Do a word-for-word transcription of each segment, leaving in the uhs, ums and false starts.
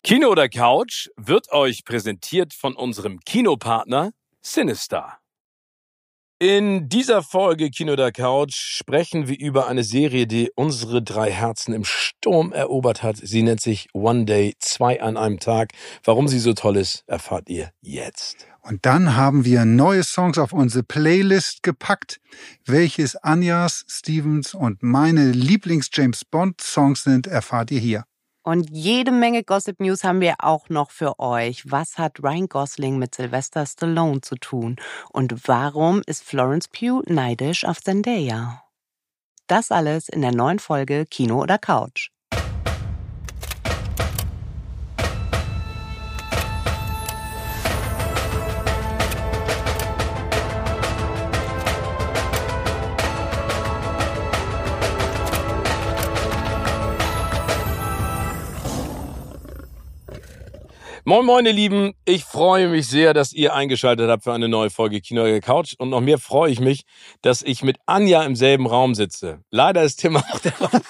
Kino oder Couch wird euch präsentiert von unserem Kinopartner Cinestar. In dieser Folge Kino oder Couch sprechen wir über eine Serie, die unsere drei Herzen im Sturm erobert hat. Sie nennt sich One Day, zwei an einem Tag. Warum sie so toll ist, erfahrt ihr jetzt. Und dann haben wir neue Songs auf unsere Playlist gepackt. Welches Anjas, Stevens und meine Lieblings-James-Bond-Songs sind, erfahrt ihr hier. Und jede Menge Gossip-News haben wir auch noch für euch. Was hat Ryan Gosling mit Sylvester Stallone zu tun? Und warum ist Florence Pugh neidisch auf Zendaya? Das alles in der neuen Folge Kino oder Couch. Moin moin ihr Lieben, ich freue mich sehr, dass ihr eingeschaltet habt für eine neue Folge Kino oder Couch und noch mehr freue ich mich, dass ich mit Anja im selben Raum sitze. Leider ist Tim auch der Raum.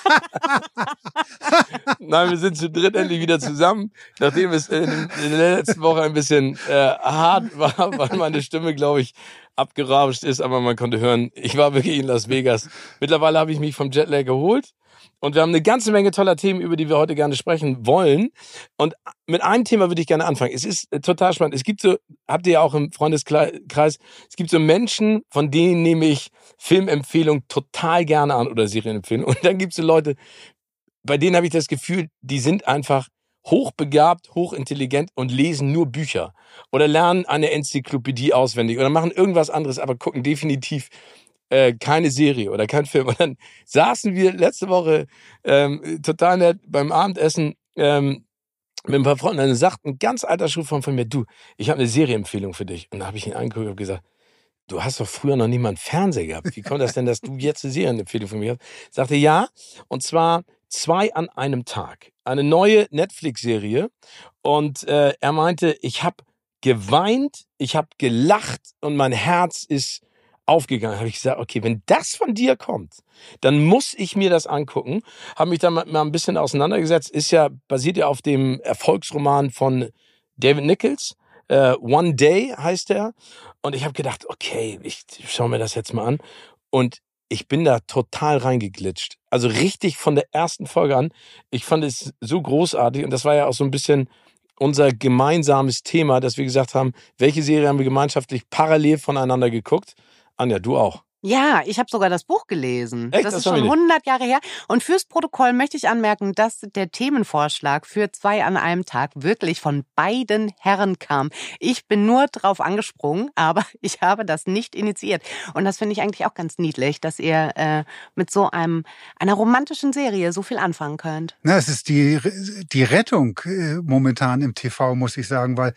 Nein, wir sind zu dritt endlich wieder zusammen, nachdem es in, in der letzten Woche ein bisschen äh, hart war, weil meine Stimme, glaube ich, abgerauscht ist, aber man konnte hören, ich war wirklich in Las Vegas. Mittlerweile habe ich mich vom Jetlag geholt. Und wir haben eine ganze Menge toller Themen, über die wir heute gerne sprechen wollen. Und mit einem Thema würde ich gerne anfangen. Es ist total spannend. Es gibt so, habt ihr ja auch im Freundeskreis, es gibt so Menschen, von denen nehme ich Filmempfehlungen total gerne an oder Serienempfehlungen. Und dann gibt es so Leute, bei denen habe ich das Gefühl, die sind einfach hochbegabt, hochintelligent und lesen nur Bücher. Oder lernen eine Enzyklopädie auswendig oder machen irgendwas anderes, aber gucken definitiv keine Serie oder kein Film. Und dann saßen wir letzte Woche ähm, total nett beim Abendessen ähm, mit ein paar Freunden. Und dann sagt ein ganz alter Schulfreund von mir, du, ich habe eine Serieempfehlung für dich. Und dann habe ich ihn angeguckt und gesagt, du hast doch früher noch nie mal einen Fernseher gehabt. Wie kommt das denn, dass du jetzt eine Serienempfehlung für mich hast? Sagte, ja, und zwar zwei an einem Tag. Eine neue Netflix-Serie. Und äh, er meinte, ich habe geweint, ich habe gelacht und mein Herz ist aufgegangen. Habe ich gesagt, okay, wenn das von dir kommt, dann muss ich mir das angucken. Habe mich da mal ein bisschen auseinandergesetzt. Ist ja, basiert ja auf dem Erfolgsroman von David Nichols. Uh, One Day heißt er. Und ich habe gedacht, okay, ich schaue mir das jetzt mal an. Und ich bin da total reingeglitscht. Also richtig von der ersten Folge an. Ich fand es so großartig. Und das war ja auch so ein bisschen unser gemeinsames Thema, dass wir gesagt haben, welche Serie haben wir gemeinschaftlich parallel voneinander geguckt? Anja, du auch. Ja, ich habe sogar das Buch gelesen. Echt? Das, das ist schon hundert Jahre her. Und fürs Protokoll möchte ich anmerken, dass der Themenvorschlag für zwei an einem Tag wirklich von beiden Herren kam. Ich bin nur drauf angesprungen, aber ich habe das nicht initiiert. Und das finde ich eigentlich auch ganz niedlich, dass ihr äh, mit so einem einer romantischen Serie so viel anfangen könnt. Na, es ist die, die Rettung äh, momentan im T V, muss ich sagen, weil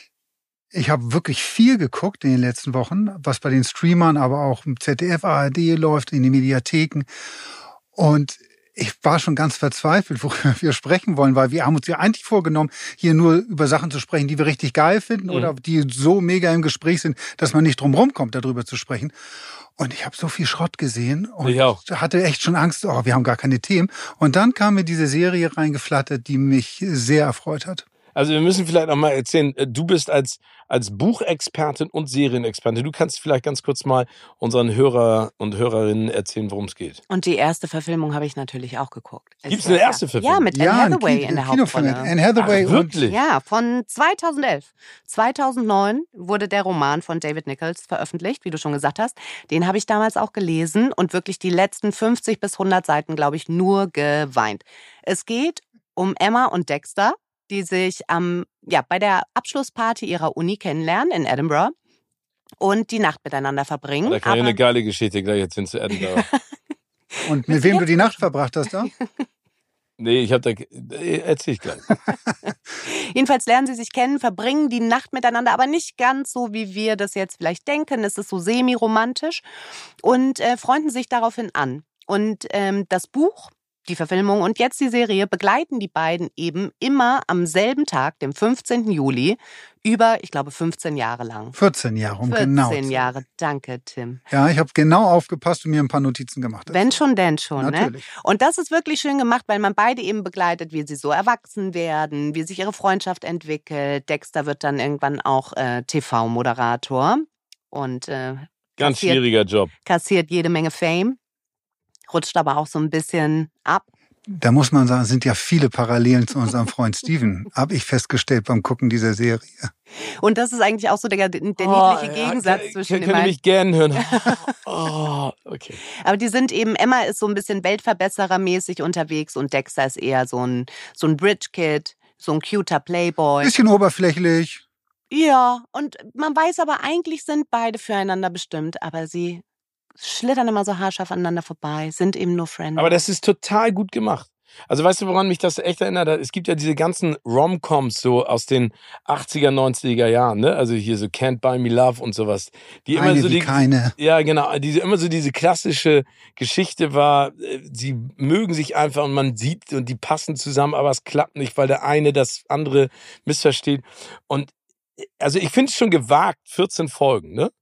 ich habe wirklich viel geguckt in den letzten Wochen, was bei den Streamern, aber auch im Z D F, A R D läuft, in den Mediatheken. Und ich war schon ganz verzweifelt, worüber wir sprechen wollen, weil wir haben uns ja eigentlich vorgenommen, hier nur über Sachen zu sprechen, die wir richtig geil finden mhm. oder die so mega im Gespräch sind, dass man nicht drum rumkommt, darüber zu sprechen. Und ich habe so viel Schrott gesehen und ich auch. hatte echt schon Angst, oh, wir haben gar keine Themen. Und dann kam mir diese Serie reingeflattert, die mich sehr erfreut hat. Also wir müssen vielleicht noch mal erzählen, du bist als als Buchexpertin und Serienexpertin. Du kannst vielleicht ganz kurz mal unseren Hörer und Hörerinnen erzählen, worum es geht. Und die erste Verfilmung habe ich natürlich auch geguckt. Gibt es eine erste Verfilmung? Ja, mit Anne ja, Hathaway Kino, in der Kinofilm Hauptrolle. Anne Hathaway. Ach, wirklich? Ja, von zweitausendelf. zweitausendneun wurde der Roman von David Nichols veröffentlicht, wie du schon gesagt hast. Den habe ich damals auch gelesen und wirklich die letzten fünfzig bis hundert Seiten, glaube ich, nur geweint. Es geht um Emma und Dexter, die sich am, ja, bei der Abschlussparty ihrer Uni kennenlernen in Edinburgh und die Nacht miteinander verbringen. Da kann ich eine geile Geschichte gleich erzählen zu Edinburgh. Und mit wem du die Nacht verbracht hast da? Nee, ich habe da... Erzähl ich gleich. Jedenfalls lernen sie sich kennen, verbringen die Nacht miteinander, aber nicht ganz so, wie wir das jetzt vielleicht denken. Es ist so semi-romantisch und äh, freunden sich daraufhin an. Und ähm, das Buch, die Verfilmung und jetzt die Serie begleiten die beiden eben immer am selben Tag, dem fünfzehnten Juli, Über, ich glaube, fünfzehn Jahre lang. vierzehn Jahre, um genau. vierzehn Jahre, danke, Tim. Ja, ich habe genau aufgepasst und mir ein paar Notizen gemacht. Wenn schon, denn schon. Natürlich. Ne? Und das ist wirklich schön gemacht, weil man beide eben begleitet, wie sie so erwachsen werden, wie sich ihre Freundschaft entwickelt. Dexter wird dann irgendwann auch äh, T V-Moderator und äh, Ganz kassiert, schwieriger Job. Kassiert jede Menge Fame, rutscht aber auch so ein bisschen ab. Da muss man sagen, sind ja viele Parallelen zu unserem Freund Steven, habe ich festgestellt beim Gucken dieser Serie. Und das ist eigentlich auch so der, der niedliche Oh, Gegensatz ja, zwischen den den beiden. Ich beiden. mich gern hören. Oh, okay. Aber die sind eben, Emma ist so ein bisschen Weltverbesserermäßig unterwegs und Dexter ist eher so ein, so ein Bridge-Kid, so ein cuter Playboy. Bisschen oberflächlich. Ja, und man weiß aber, eigentlich sind beide füreinander bestimmt, aber sie schlittern immer so haarscharf aneinander vorbei, sind eben nur Friends. Aber das ist total gut gemacht. Also weißt du, woran mich das echt erinnert? Es gibt ja diese ganzen Rom-Coms so aus den achtziger, neunziger Jahren, ne? Also hier so Can't Buy Me Love und sowas. Die immer Eine so wie die, keine. Ja, genau. Diese, immer so diese klassische Geschichte war, sie mögen sich einfach und man sieht und die passen zusammen, aber es klappt nicht, weil der eine das andere missversteht. Und also ich finde es schon gewagt, vierzehn Folgen, ne?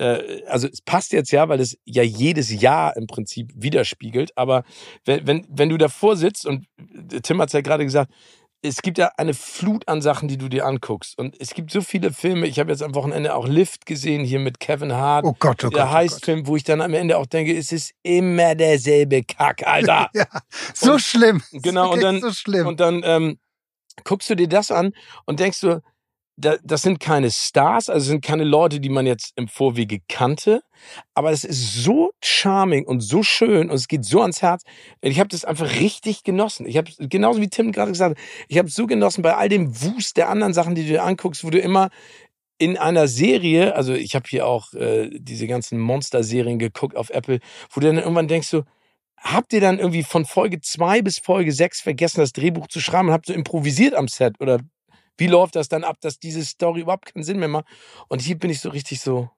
Also es passt jetzt ja, weil es ja jedes Jahr im Prinzip widerspiegelt, aber wenn, wenn, wenn du davor sitzt und Tim hat es ja gerade gesagt, es gibt ja eine Flut an Sachen, die du dir anguckst und es gibt so viele Filme, ich habe jetzt am Wochenende auch Lift gesehen, hier mit Kevin Hart, oh Gott, oh der Gott, Heistfilm, wo ich dann am Ende auch denke, es ist immer derselbe Kack, Alter. Ja, so und, schlimm. Genau, und dann, so schlimm. und dann ähm, guckst du dir das an und denkst du, das sind keine Stars, also sind keine Leute, die man jetzt im Vorwege kannte, aber es ist so charming und so schön und es geht so ans Herz. Ich habe das einfach richtig genossen. Ich habe genauso wie Tim gerade gesagt hat, ich habe es so genossen bei all dem Wust der anderen Sachen, die du dir anguckst, wo du immer in einer Serie, also ich habe hier auch äh, diese ganzen Monster-Serien geguckt auf Apple, wo du dann irgendwann denkst so, habt ihr dann irgendwie von Folge zwei bis Folge sechs vergessen, das Drehbuch zu schreiben und habt so improvisiert am Set oder wie läuft das dann ab, dass diese Story überhaupt keinen Sinn mehr macht? Und hier bin ich so richtig so.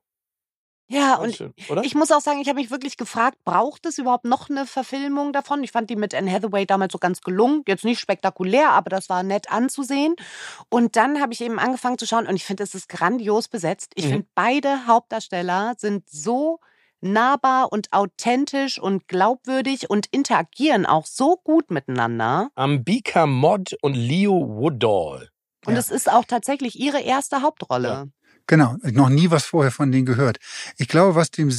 Ja, und schön, oder? Ich muss auch sagen, ich habe mich wirklich gefragt, braucht es überhaupt noch eine Verfilmung davon? Ich fand die mit Anne Hathaway damals so ganz gelungen. Jetzt nicht spektakulär, aber das war nett anzusehen. Und dann habe ich eben angefangen zu schauen und ich finde, es ist grandios besetzt. Ich mhm. finde, beide Hauptdarsteller sind so nahbar und authentisch und glaubwürdig und interagieren auch so gut miteinander. Ambika Mod und Leo Woodall. Und Ja. es ist auch tatsächlich ihre erste Hauptrolle. Ja. Genau, noch nie was vorher von denen gehört. Ich glaube, was dem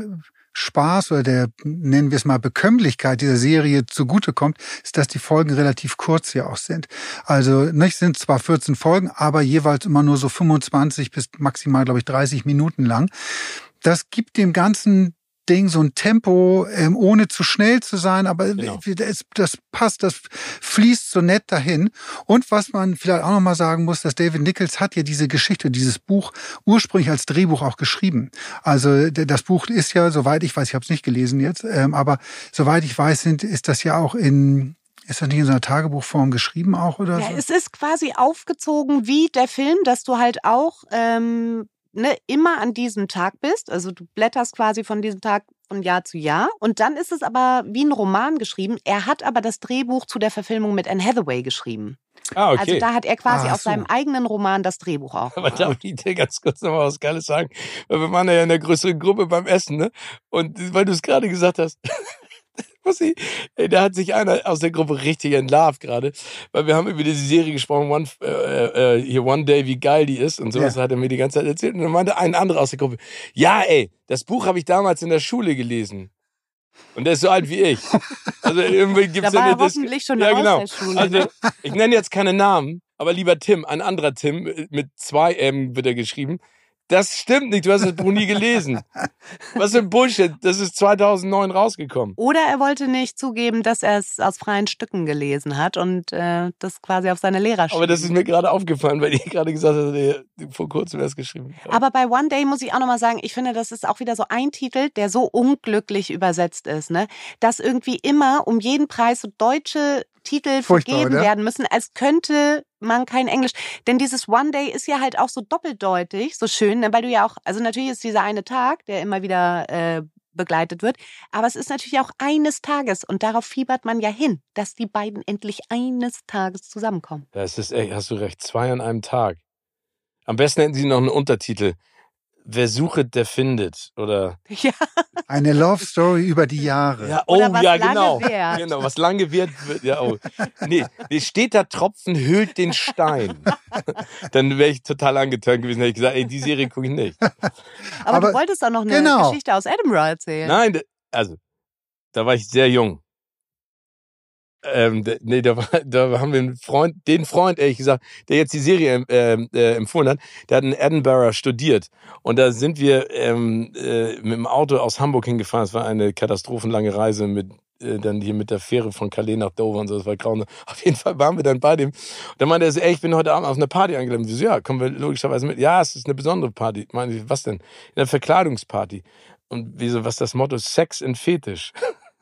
Sehspaß oder der, nennen wir es mal, Bekömmlichkeit dieser Serie zugutekommt, ist, dass die Folgen relativ kurz hier auch sind. Also nicht sind zwar vierzehn Folgen, aber jeweils immer nur so fünfundzwanzig bis maximal, glaube ich, dreißig Minuten lang. Das gibt dem ganzen Ding so ein Tempo, ähm, ohne zu schnell zu sein, aber genau. das, das passt, das fließt so nett dahin. Und was man vielleicht auch nochmal sagen muss, dass David Nichols hat ja diese Geschichte, dieses Buch ursprünglich als Drehbuch auch geschrieben. Also das Buch ist ja, soweit ich weiß, ich habe es nicht gelesen jetzt, ähm, aber soweit ich weiß, sind, ist das ja auch in... Ist das nicht in so einer Tagebuchform geschrieben auch oder ja, so? Es ist quasi aufgezogen wie der Film, dass du halt auch ähm, ne, immer an diesem Tag bist. Also du blätterst quasi von diesem Tag von Jahr zu Jahr. Und dann ist es aber wie ein Roman geschrieben. Er hat aber das Drehbuch zu der Verfilmung mit Anne Hathaway geschrieben. Ah, okay. Also da hat er quasi Ah, aus so. seinem eigenen Roman das Drehbuch auch Aber gemacht. darf ich dir ganz kurz noch mal was Geiles sagen? Weil wir waren ja in der größeren Gruppe beim Essen, ne? Und weil du es gerade gesagt hast, was ich, ey, da hat sich einer aus der Gruppe richtig entlarvt gerade, weil wir haben über diese Serie gesprochen, One, äh, äh, hier One Day, wie geil die ist und sowas Ja. hat er mir die ganze Zeit erzählt. Und dann meinte ein anderer aus der Gruppe, ja ey, das Buch habe ich damals in der Schule gelesen. Und der ist so alt wie ich. Also irgendwie gibt's Da war ja er eine Dis- hoffentlich schon ja, raus genau. der Schule. Also ich nenne jetzt keine Namen, aber lieber Tim, ein anderer Tim, mit zwei M wird er geschrieben. Das stimmt nicht, du hast das Buch nie gelesen. Was für ein Bullshit, das ist zweitausendneun rausgekommen. Oder er wollte nicht zugeben, dass er es aus freien Stücken gelesen hat und äh, das quasi auf seine Lehrer schrieb. Aber das ist mir gerade aufgefallen, weil ich gerade gesagt habe, der vor kurzem erst geschrieben hat. Aber bei One Day muss ich auch nochmal sagen, ich finde, das ist auch wieder so ein Titel, der so unglücklich übersetzt ist, ne? Dass irgendwie immer um jeden Preis so deutsche Titel Furchtbar, vergeben oder? werden müssen, als könnte man kein Englisch. Denn dieses One Day ist ja halt auch so doppeldeutig, so schön, ne? Weil du ja auch, also natürlich ist dieser eine Tag, der immer wieder äh, begleitet wird, aber es ist natürlich auch eines Tages und darauf fiebert man ja hin, dass die beiden endlich eines Tages zusammenkommen. Das ist echt, hast du recht, zwei an einem Tag. Am besten hätten sie noch einen Untertitel. Wer suchet, der findet. Oder Ja. Eine Love Story über die Jahre. ja, oh Oder was ja, lange genau. währt. Genau, was lange wird, wird ja oh. Nee, es steht da, Tropfen hüllt den Stein. Dann wäre ich total angetönt gewesen, hätte ich gesagt, ey, die Serie gucke ich nicht. Aber, Aber- du wolltest doch noch eine genau. Geschichte aus Edinburgh erzählen. Nein, d- also, da war ich sehr jung. Ähm, d- nee, da, war, da haben wir einen Freund, den Freund, ehrlich gesagt, der jetzt die Serie ähm, äh, empfohlen hat, der hat in Edinburgh studiert. Und da sind wir ähm, äh, mit dem Auto aus Hamburg hingefahren. Es war eine katastrophenlange Reise mit äh, dann hier mit der Fähre von Calais nach Dover und so. Das war grausam. Auf jeden Fall waren wir dann bei dem. Und dann meinte er so, ey, ich bin heute Abend auf eine Party eingeladen. Wir so, ja, kommen wir logischerweise mit. Ja, es ist eine besondere Party. Meine ich, was denn? Eine Verkleidungsparty. Und wieso, was ist das Motto? Sex in Fetisch.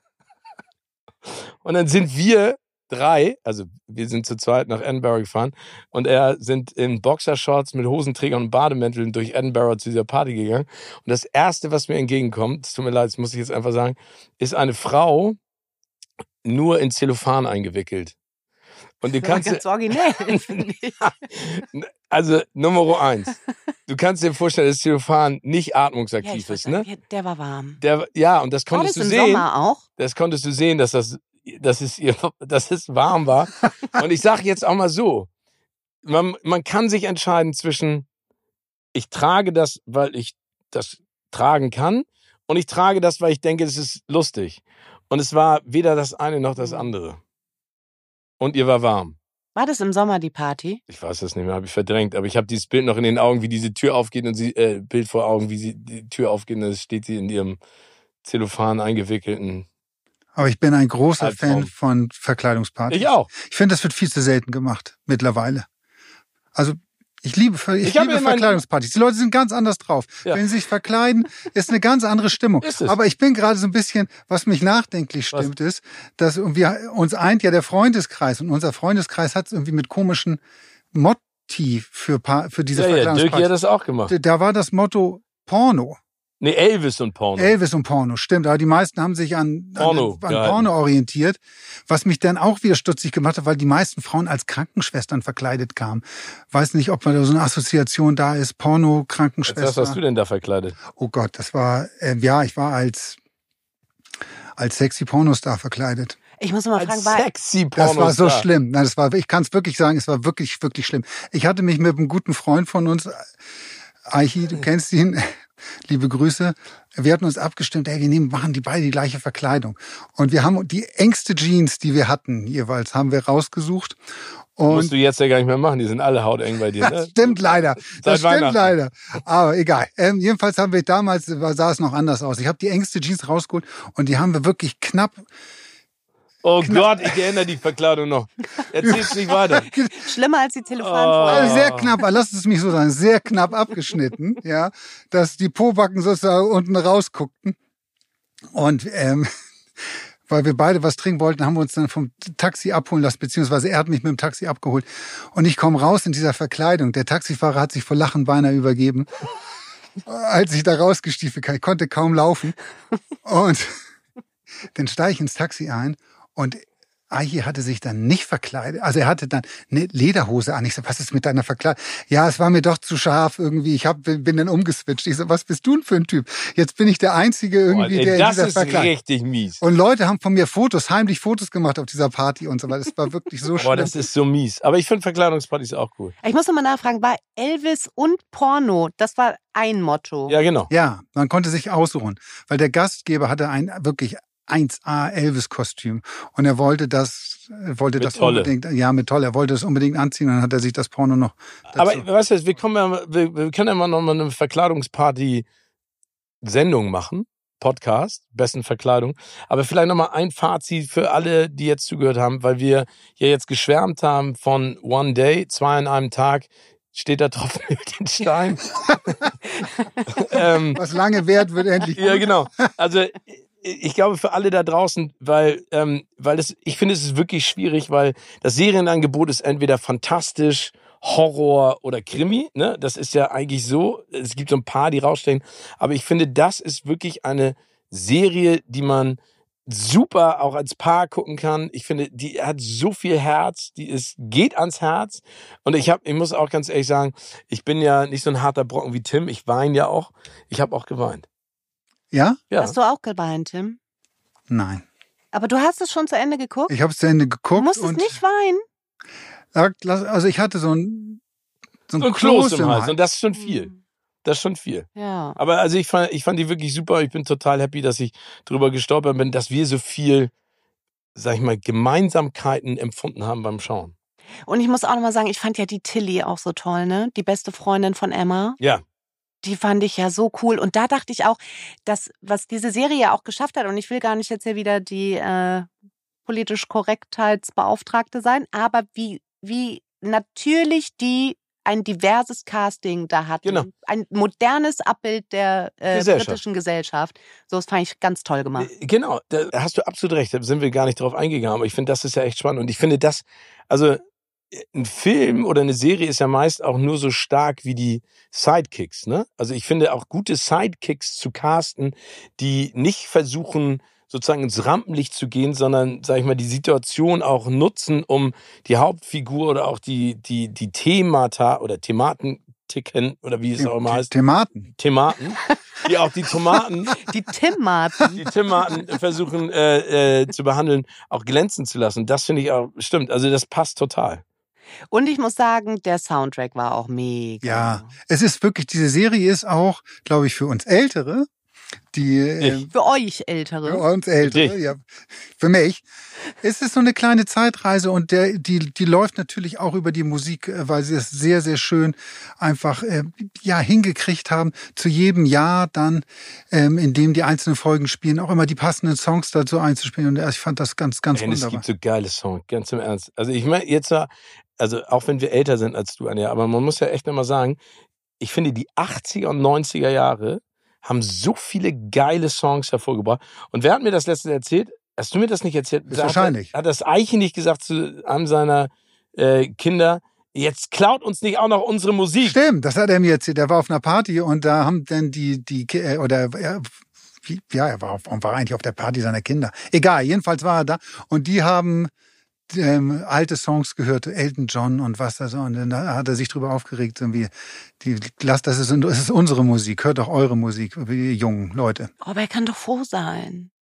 Und dann sind wir drei, also wir sind zu zweit nach Edinburgh gefahren und er sind in Boxershorts mit Hosenträgern und Bademänteln durch Edinburgh zu dieser Party gegangen. Und das Erste, was mir entgegenkommt, es tut mir leid, das muss ich jetzt einfach sagen, ist eine Frau nur in Zellophan eingewickelt. Und du Das war kannst ganz originell. finde ich. also Nummer eins, du kannst dir vorstellen, dass Zellophan nicht Ja, atmungsaktiv ich ist, ne? verstehe. Der war warm. Der, ja, und das War konntest das du im sehen. Sommer auch? Das konntest du sehen, dass das, dass es ihr, dass es warm war. Und ich sage jetzt auch mal so: man, man kann sich entscheiden zwischen, ich trage das, weil ich das tragen kann, und ich trage das, weil ich denke, es ist lustig. Und es war weder das eine noch das andere. Und ihr war warm. War das im Sommer die Party? Ich weiß es nicht mehr, habe ich verdrängt, aber ich habe dieses Bild noch in den Augen, wie diese Tür aufgeht und sie, äh, Bild vor Augen, wie sie die Tür aufgeht und dann steht sie in ihrem Zellophan eingewickelten. Aber ich bin ein großer Albtraum. Fan von Verkleidungspartys. Ich auch. Ich finde, das wird viel zu selten gemacht mittlerweile. Also ich liebe, ich Ich habe liebe in meinen- Verkleidungspartys. Die Leute sind ganz anders drauf. Ja. Wenn sie sich verkleiden, ist eine ganz andere Stimmung. Ist es. Aber ich bin gerade so ein bisschen, was mich nachdenklich stimmt, ist, dass wir, uns eint ja der Freundeskreis und unser Freundeskreis hat es irgendwie mit komischen Motti für, Pa- für diese Ja, ja, Dirk hat Verkleidungspartys. das auch gemacht. Da war das Motto Porno. Nee, Elvis und Porno. Elvis und Porno, stimmt. Aber die meisten haben sich an, Porno an, an gehalten. Porno orientiert, was mich dann auch wieder stutzig gemacht hat, weil die meisten Frauen als Krankenschwestern verkleidet kamen. Weiß nicht, ob da so eine Assoziation da ist, Porno, Was Krankenschwester. hast du denn da verkleidet? Oh Gott, das war, äh, ja, ich war als, als sexy Pornostar verkleidet. Ich muss noch mal fragen, war, sexy Das war so Pornostar. schlimm. Nein, das war, ich kann es wirklich sagen, es war wirklich, wirklich schlimm. Ich hatte mich mit einem guten Freund von uns, Aichi, du kennst ihn, liebe Grüße. Wir hatten uns abgestimmt, ey, wir nehmen, machen die beide die gleiche Verkleidung. Und wir haben die engste Jeans, die wir hatten, jeweils, haben wir rausgesucht. Musst Und du jetzt ja gar nicht mehr machen, die sind alle hauteng bei dir, das ne? stimmt leider. Das Seit stimmt Weihnachten. leider. Aber egal. Ähm, jedenfalls haben wir damals, sah es noch anders aus. Ich habe die engste Jeans rausgeholt und die haben wir wirklich knapp. Oh Gott, ich erinnere die Verkleidung noch. Erzähl's nicht weiter. schlimmer als die Telefonfolge. Also Oh. sehr knapp, lasst es mich so sagen, sehr knapp abgeschnitten, ja, dass die Pobacken sozusagen unten rausguckten. Und ähm, weil wir beide was trinken wollten, haben wir uns dann vom Taxi abholen lassen, beziehungsweise er hat mich mit dem Taxi abgeholt. Und ich komme raus in dieser Verkleidung. Der Taxifahrer hat sich vor Lachen beinahe übergeben, als ich da rausgestiefelt bin. Ich konnte kaum laufen. Und dann steige ich ins Taxi ein und Aichi hatte sich dann nicht verkleidet. Also er hatte dann eine Lederhose an. Ich so, was ist mit deiner Verkleidung? Ja, es war mir doch zu scharf irgendwie. Ich hab, bin dann umgeswitcht. Ich so, was bist du denn für ein Typ? Jetzt bin ich der Einzige irgendwie, Boah, ey, der in das dieser ist Verkleidung... richtig mies. Und Leute haben von mir Fotos, heimlich Fotos gemacht auf dieser Party und so weiter. Das war wirklich so Boah, schlimm. das ist so mies. Aber ich finde Verkleidungspartys auch cool. Ich muss noch mal nachfragen, war Elvis und Porno, das war ein Motto? Ja, genau. Ja, man konnte sich aussuchen, weil der Gastgeber hatte ein wirklich eins A Elvis-Kostüm und er wollte das, er wollte Mit das Tolle. unbedingt, ja mit Tolle, er wollte das unbedingt anziehen und dann hat er sich das Porno noch dazu. Aber weißt du, wir, kommen ja, wir, wir können ja mal noch mal eine Verkleidungsparty-Sendung machen. Podcast, besten Verkleidung. Aber vielleicht noch mal ein Fazit für alle, die jetzt zugehört haben, weil wir ja jetzt geschwärmt haben von One Day, zwei an einem Tag. Steht da drauf mit den Stein. ähm, Was lange währt, wird endlich Ja, gut. genau. Also ich glaube für alle da draußen, weil ähm, weil das, ich finde, es ist wirklich schwierig, weil das Serienangebot ist entweder fantastisch, Horror oder Krimi. Ne, das ist ja eigentlich so. Es gibt so ein paar, die rausstehen, aber ich finde, das ist wirklich eine Serie, die man super auch als Paar gucken kann. Ich finde, die hat so viel Herz, die ist, geht ans Herz. Und ich habe, ich muss auch ganz ehrlich sagen, ich bin ja nicht so ein harter Brocken wie Tim. Ich weine ja auch. Ich habe auch geweint. Ja? Ja. Hast du auch geweint, Tim? Nein. Aber du hast es schon zu Ende geguckt? Ich habe es zu Ende geguckt. Du musstest und nicht weinen. Also ich hatte so ein, so ein, So ein Kloß im Hals. Und das ist schon viel. Hm. Das ist schon viel. Ja. Aber also ich fand, ich fand die wirklich super. Ich bin total happy, dass ich drüber gestolpert bin, dass wir so viel, sag ich mal, Gemeinsamkeiten empfunden haben beim Schauen. Und ich muss auch nochmal sagen, ich fand ja die Tilly auch so toll, ne? Die beste Freundin von Emma. Ja. Die fand ich ja so cool. Und da dachte ich auch, dass, was diese Serie ja auch geschafft hat, und ich will gar nicht jetzt hier wieder die äh, politisch Korrektheitsbeauftragte sein, aber wie, wie natürlich die ein diverses Casting da hatten. Genau. Ein modernes Abbild der äh, Gesellschaft. britischen Gesellschaft. So, das fand ich ganz toll gemacht. Genau, da hast du absolut recht. Da sind wir gar nicht drauf eingegangen. Aber ich finde, das ist ja echt spannend. Und ich finde das, also ein Film oder eine Serie ist ja meist auch nur so stark wie die Sidekicks, ne? Also ich finde auch gute Sidekicks zu casten, die nicht versuchen, sozusagen ins Rampenlicht zu gehen, sondern, sag ich mal, die Situation auch nutzen, um die Hauptfigur oder auch die, die, die Themata oder Thematiken oder wie es auch immer heißt. Thematen. Thematen. Die auch die Tomaten, Die Tim-Maten. die Tomaten versuchen äh, äh, zu behandeln, auch glänzen zu lassen. Das finde ich auch, stimmt, also das passt total. Und ich muss sagen, der Soundtrack war auch mega. Ja, es ist wirklich, diese Serie ist auch, glaube ich, für uns Ältere, die äh, Für euch Ältere. für uns Ältere, ja, für mich, ist es so eine kleine Zeitreise und der, die, die läuft natürlich auch über die Musik, äh, weil sie es sehr, sehr schön einfach äh, ja hingekriegt haben, zu jedem Jahr dann, ähm, in dem die einzelnen Folgen spielen, auch immer die passenden Songs dazu einzuspielen. Und ich fand das ganz, ganz Ey, wunderbar. es gibt so geile Songs, ganz im Ernst. Also ich meine, jetzt, also auch wenn wir älter sind als du, Anja, aber man muss ja echt nochmal sagen, ich finde die achtziger und neunziger Jahre haben so viele geile Songs hervorgebracht. Und wer hat mir das letztens erzählt? Hast du mir das nicht erzählt? Ist wahrscheinlich. Hat das Eiche nicht gesagt zu einem seiner äh, Kinder, jetzt klaut uns nicht auch noch unsere Musik. Stimmt, das hat er mir erzählt. Er war auf einer Party und da haben dann die, die, äh, oder, äh, wie, ja, er war, auf, war eigentlich auf der Party seiner Kinder. Egal, jedenfalls war er da und die haben ähm, alte Songs gehört, Elton John und was da so. Und dann hat er sich drüber aufgeregt, so wie, die, lasst, das ist, das ist unsere Musik, hört doch eure Musik, wie jungen Leute. Aber er kann doch froh sein.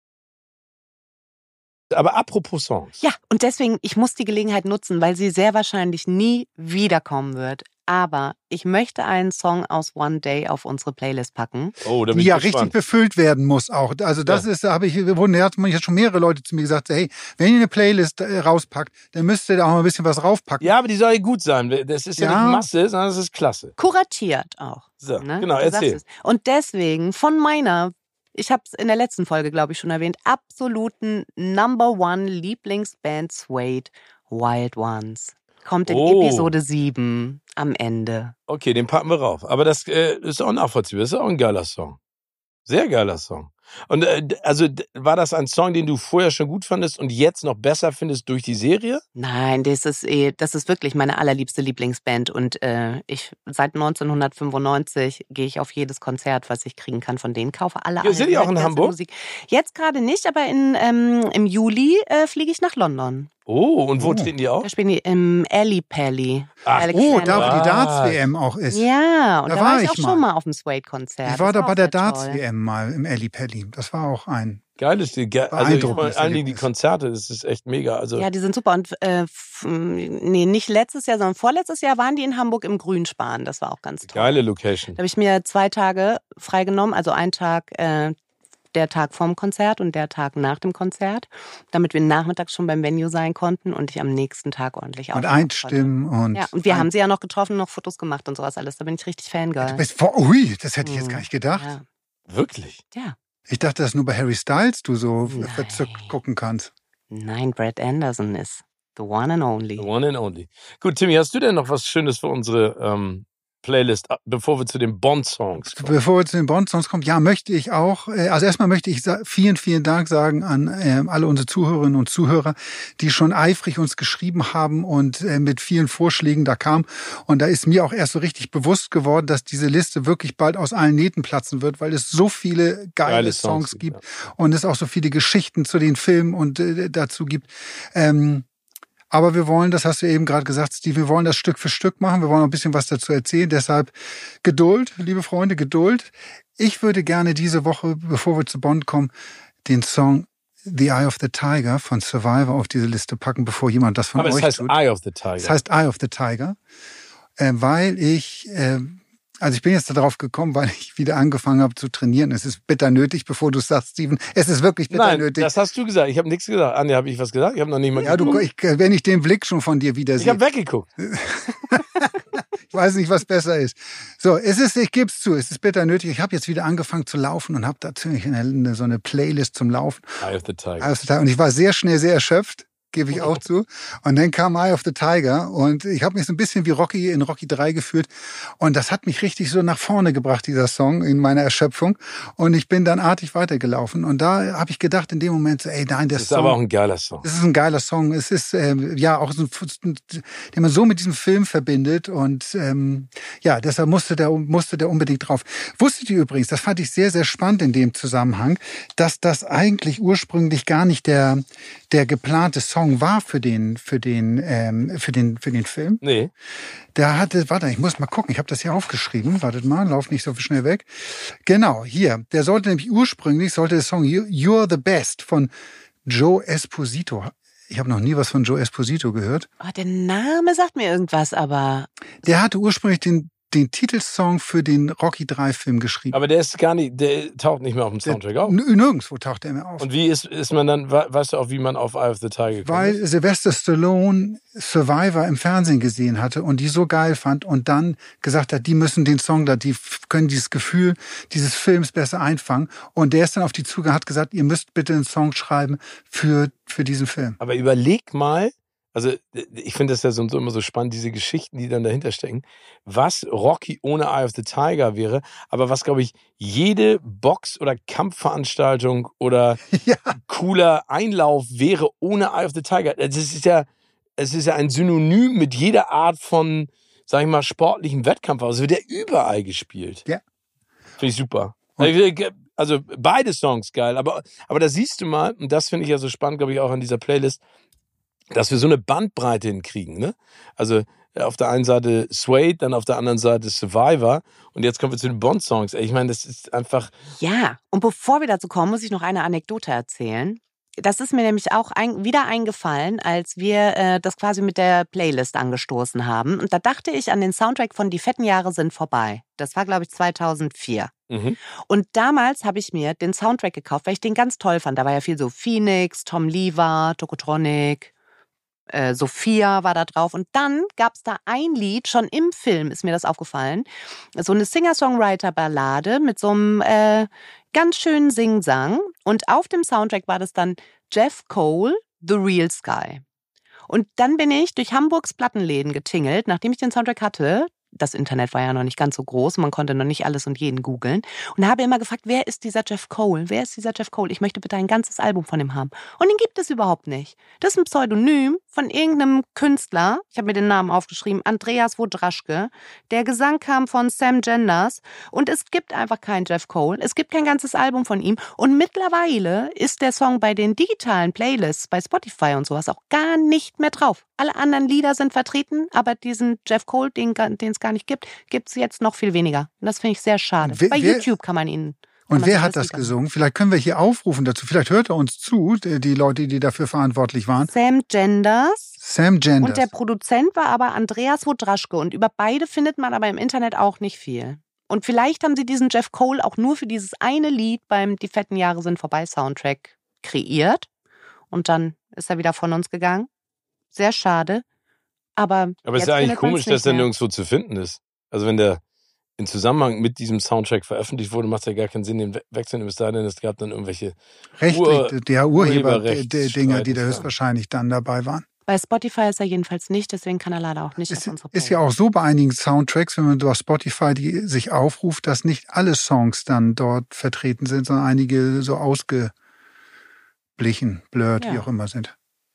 Aber apropos Songs. Ja, und deswegen, ich muss die Gelegenheit nutzen, weil sie sehr wahrscheinlich nie wiederkommen wird. Aber ich möchte einen Song aus One Day auf unsere Playlist packen. Oh, da bin Die ich ja gespannt. richtig befüllt werden muss auch. Also das Ja. ist, da habe ich, wurden, hat man jetzt schon mehrere Leute zu mir gesagt, hey, wenn ihr eine Playlist äh, rauspackt, dann müsst ihr da auch mal ein bisschen was raufpacken. Ja, aber die soll ja gut sein. Das ist ja, Ja. nicht Masse, sondern das ist klasse. Kuratiert auch. So, Ne? genau, Du sagst erzähl. es. Und deswegen von meiner, ich habe es in der letzten Folge, glaube ich, schon erwähnt, absoluten Number One Lieblingsband Suede, Wild Ones. Kommt in Oh. Episode sieben am Ende. Okay, den packen wir rauf. Aber das äh, ist auch nachvollziehbar. Das ist auch ein geiler Song. Sehr geiler Song. Und äh, also d- war das ein Song, den du vorher schon gut fandest und jetzt noch besser findest durch die Serie? Nein, das ist eh, das ist wirklich meine allerliebste Lieblingsband und äh, ich seit neunzehnhundertfünfundneunzig gehe ich auf jedes Konzert, was ich kriegen kann von denen, kaufe alle. Ja, sind die Alben, auch in ganze Hamburg? Musik. Jetzt gerade nicht, aber in, ähm, im Juli äh, fliege ich nach London. Oh, und wo Oh. treten die auf? Da spielen die im Alley Pally. Ach, Oh, da wo Ah. die Darts-W M auch ist. Ja, und Da da, war war ich ich auch mal. schon mal auf dem Suede-Konzert. Ich war Das da auch bei der sehr toll. Darts-W M mal im Alley Pally. Das war auch ein. Geiles, ge also ich, vor Beeindruckendes allen Dingen die Erlebnis. Konzerte, das ist echt mega. Also Ja, die sind super. Und äh, f- nee, nicht letztes Jahr, sondern vorletztes Jahr waren die in Hamburg im Grünspan. Das war auch ganz toll. geile Location. Da habe ich mir zwei Tage freigenommen, also einen Tag äh, der Tag vorm Konzert und der Tag nach dem Konzert, damit wir nachmittags schon beim Venue sein konnten und ich am nächsten Tag ordentlich Und aufnehmen einstimmen und. konnte. Ja, und wir ein- haben sie ja noch getroffen, noch Fotos gemacht und sowas alles. Da bin ich richtig Du Fangirl. bist vor, ui, das hätte ich jetzt Mhm. gar nicht gedacht. Ja. Wirklich? ja. Ich dachte, dass nur bei Harry Styles du so Nein. verzückt gucken kannst. Nein, Brad Anderson ist the one and only. The one and only. Gut, Timmy, hast du denn noch was Schönes für unsere ähm, Playlist, bevor wir zu den Bond-Songs kommen? Bevor wir zu den Bond-Songs kommen, ja, möchte ich auch, also erstmal möchte ich vielen, vielen Dank sagen an äh, alle unsere Zuhörerinnen und Zuhörer, die schon eifrig uns geschrieben haben und äh, mit vielen Vorschlägen da kamen. Und da ist mir auch erst so richtig bewusst geworden, dass diese Liste wirklich bald aus allen Nähten platzen wird, weil es so viele geile, geile Songs, Songs gibt ja. und es auch so viele Geschichten zu den Filmen und äh, dazu gibt. Ähm, Aber wir wollen, das hast du eben gerade gesagt, Steve, wir wollen das Stück für Stück machen. Wir wollen noch ein bisschen was dazu erzählen. Deshalb Geduld, liebe Freunde, Geduld. Ich würde gerne diese Woche, bevor wir zu Bond kommen, den Song The Eye of the Tiger von Survivor auf diese Liste packen, bevor jemand das von Aber euch es heißt tut. Eye of the Tiger. Es heißt Eye of the Tiger, äh, weil ich... Äh, Also ich bin jetzt darauf gekommen, weil ich wieder angefangen habe zu trainieren. Es ist bitter nötig, bevor du sagst, Steven. Es ist wirklich bitter Nein, nötig. Das hast du gesagt. Ich habe nichts gesagt. Anja, habe ich was gesagt? Ich habe noch nicht mal ja, geguckt. du, ich, wenn ich den Blick schon von dir wieder sehe. Ich habe weggeguckt. Ich weiß nicht, was besser ist. So, es ist, ich gebe es zu, es ist bitter nötig. Ich habe jetzt wieder angefangen zu laufen und habe dazu eine, so eine Playlist zum Laufen. Eye of the Tiger. Eye of the Tiger. Und ich war sehr schnell sehr erschöpft. Gebe ich auch zu. Und dann kam Eye of the Tiger und ich habe mich so ein bisschen wie Rocky in Rocky drei gefühlt und das hat mich richtig so nach vorne gebracht, dieser Song, in meiner Erschöpfung und ich bin dann artig weitergelaufen und da habe ich gedacht in dem Moment so, ey, nein, der das ist Song... aber auch ein geiler Song. Es ist ein geiler Song. Es ist äh, ja auch so ein, den man so mit diesem Film verbindet und ähm, ja, deshalb musste der, musste der unbedingt drauf. Wusstet ihr übrigens, das fand ich sehr, sehr spannend in dem Zusammenhang, dass das eigentlich ursprünglich gar nicht der, der geplante Song war für den, für den, ähm, für den, für den Film. Nee. Der hatte, warte, ich muss mal gucken, ich habe das hier aufgeschrieben. Wartet mal, lauf nicht so schnell weg. Genau, hier. Der sollte nämlich ursprünglich, sollte der Song You're the Best von Joe Esposito. Ich habe noch nie was von Joe Esposito gehört. Oh, der Name sagt mir irgendwas, aber... Der hatte ursprünglich den den Titelsong für den Rocky drei Film geschrieben. Aber der ist gar nicht, der taucht nicht mehr auf dem Soundtrack der, auf. Nirgendwo taucht er mehr auf. Und wie ist, ist man dann, weißt du auch, wie man auf Eye of the Tiger gekommen Weil ist? Sylvester Stallone Survivor im Fernsehen gesehen hatte und die so geil fand und dann gesagt hat, die müssen den Song da, die können dieses Gefühl dieses Films besser einfangen. Und der ist dann auf die Zuge, hat gesagt, ihr müsst bitte einen Song schreiben für, für diesen Film. Aber überleg mal, also ich finde das ja so, so immer so spannend, diese Geschichten, die dann dahinter stecken, was Rocky ohne Eye of the Tiger wäre, aber was, glaube ich, jede Box- oder Kampfveranstaltung oder ja. cooler Einlauf wäre ohne Eye of the Tiger. Das ist ja, es ist ja ein Synonym mit jeder Art von, sag ich mal, sportlichem Wettkampf. Also wird der überall gespielt. Ja. Finde ich super. Also beide Songs geil, aber, aber da siehst du mal, und das finde ich ja so spannend, glaube ich, auch an dieser Playlist, dass wir so eine Bandbreite hinkriegen, ne? Also auf der einen Seite Suede, dann auf der anderen Seite Survivor und jetzt kommen wir zu den Bond-Songs. Ich meine, das ist einfach... Ja, und bevor wir dazu kommen, muss ich noch eine Anekdote erzählen. Das ist mir nämlich auch ein, wieder eingefallen, als wir äh, das quasi mit der Playlist angestoßen haben. Und da dachte ich an den Soundtrack von Die fetten Jahre sind vorbei. Das war, glaube ich, zweitausendvier. Mhm. Und damals habe ich mir den Soundtrack gekauft, weil ich den ganz toll fand. Da war ja viel so Phoenix, Tom Lever, Tokotronic... Äh, Sophia war da drauf und dann gab es da ein Lied, schon im Film ist mir das aufgefallen, so eine Singer-Songwriter-Ballade mit so einem äh, ganz schönen Singsang und auf dem Soundtrack war das dann Jeff Cole, The Real Sky. Und dann bin ich durch Hamburgs Plattenläden getingelt, nachdem ich den Soundtrack hatte. Das Internet war ja noch nicht ganz so groß, man konnte noch nicht alles und jeden googeln und habe immer gefragt, wer ist dieser Jeff Cole? Wer ist dieser Jeff Cole? Ich möchte bitte ein ganzes Album von ihm haben. Und den gibt es überhaupt nicht. Das ist ein Pseudonym von irgendeinem Künstler, ich habe mir den Namen aufgeschrieben, Andreas Wodraschke. Der Gesang kam von Sam Genders und es gibt einfach keinen Jeff Cole. Es gibt kein ganzes Album von ihm und mittlerweile ist der Song bei den digitalen Playlists, bei Spotify und sowas auch gar nicht mehr drauf. Alle anderen Lieder sind vertreten, aber diesen Jeff Cole, den es gar nicht gibt, gibt es jetzt noch viel weniger. Und das finde ich sehr schade. Wer, Bei wer, YouTube kann man ihn... Und wer hat das gesungen? Vielleicht können wir hier aufrufen dazu. Vielleicht hört er uns zu, die Leute, die dafür verantwortlich waren. Sam Genders. Sam Genders. Und der Produzent war aber Andreas Wodraschke. Und über beide findet man aber im Internet auch nicht viel. Und vielleicht haben sie diesen Jeff Cole auch nur für dieses eine Lied beim Die fetten Jahre sind vorbei Soundtrack kreiert. Und dann ist er wieder von uns gegangen. Sehr schade. Aber, Aber es ist ja eigentlich komisch, dass der nirgendwo zu finden ist. Also wenn der in Zusammenhang mit diesem Soundtrack veröffentlicht wurde, macht es ja gar keinen Sinn, den wegzunehmen. Es sei denn, es gab dann irgendwelche Rechtlich, Ur der Urheber-Dinger, die da höchstwahrscheinlich dann dabei waren. Bei Spotify ist er jedenfalls nicht, deswegen kann er leider auch nicht Es auf unsere ist ja auch so bei einigen Soundtracks, wenn man durch Spotify die sich aufruft, dass nicht alle Songs dann dort vertreten sind, sondern einige so ausgeblichen, blurred, Ja. wie auch immer sind.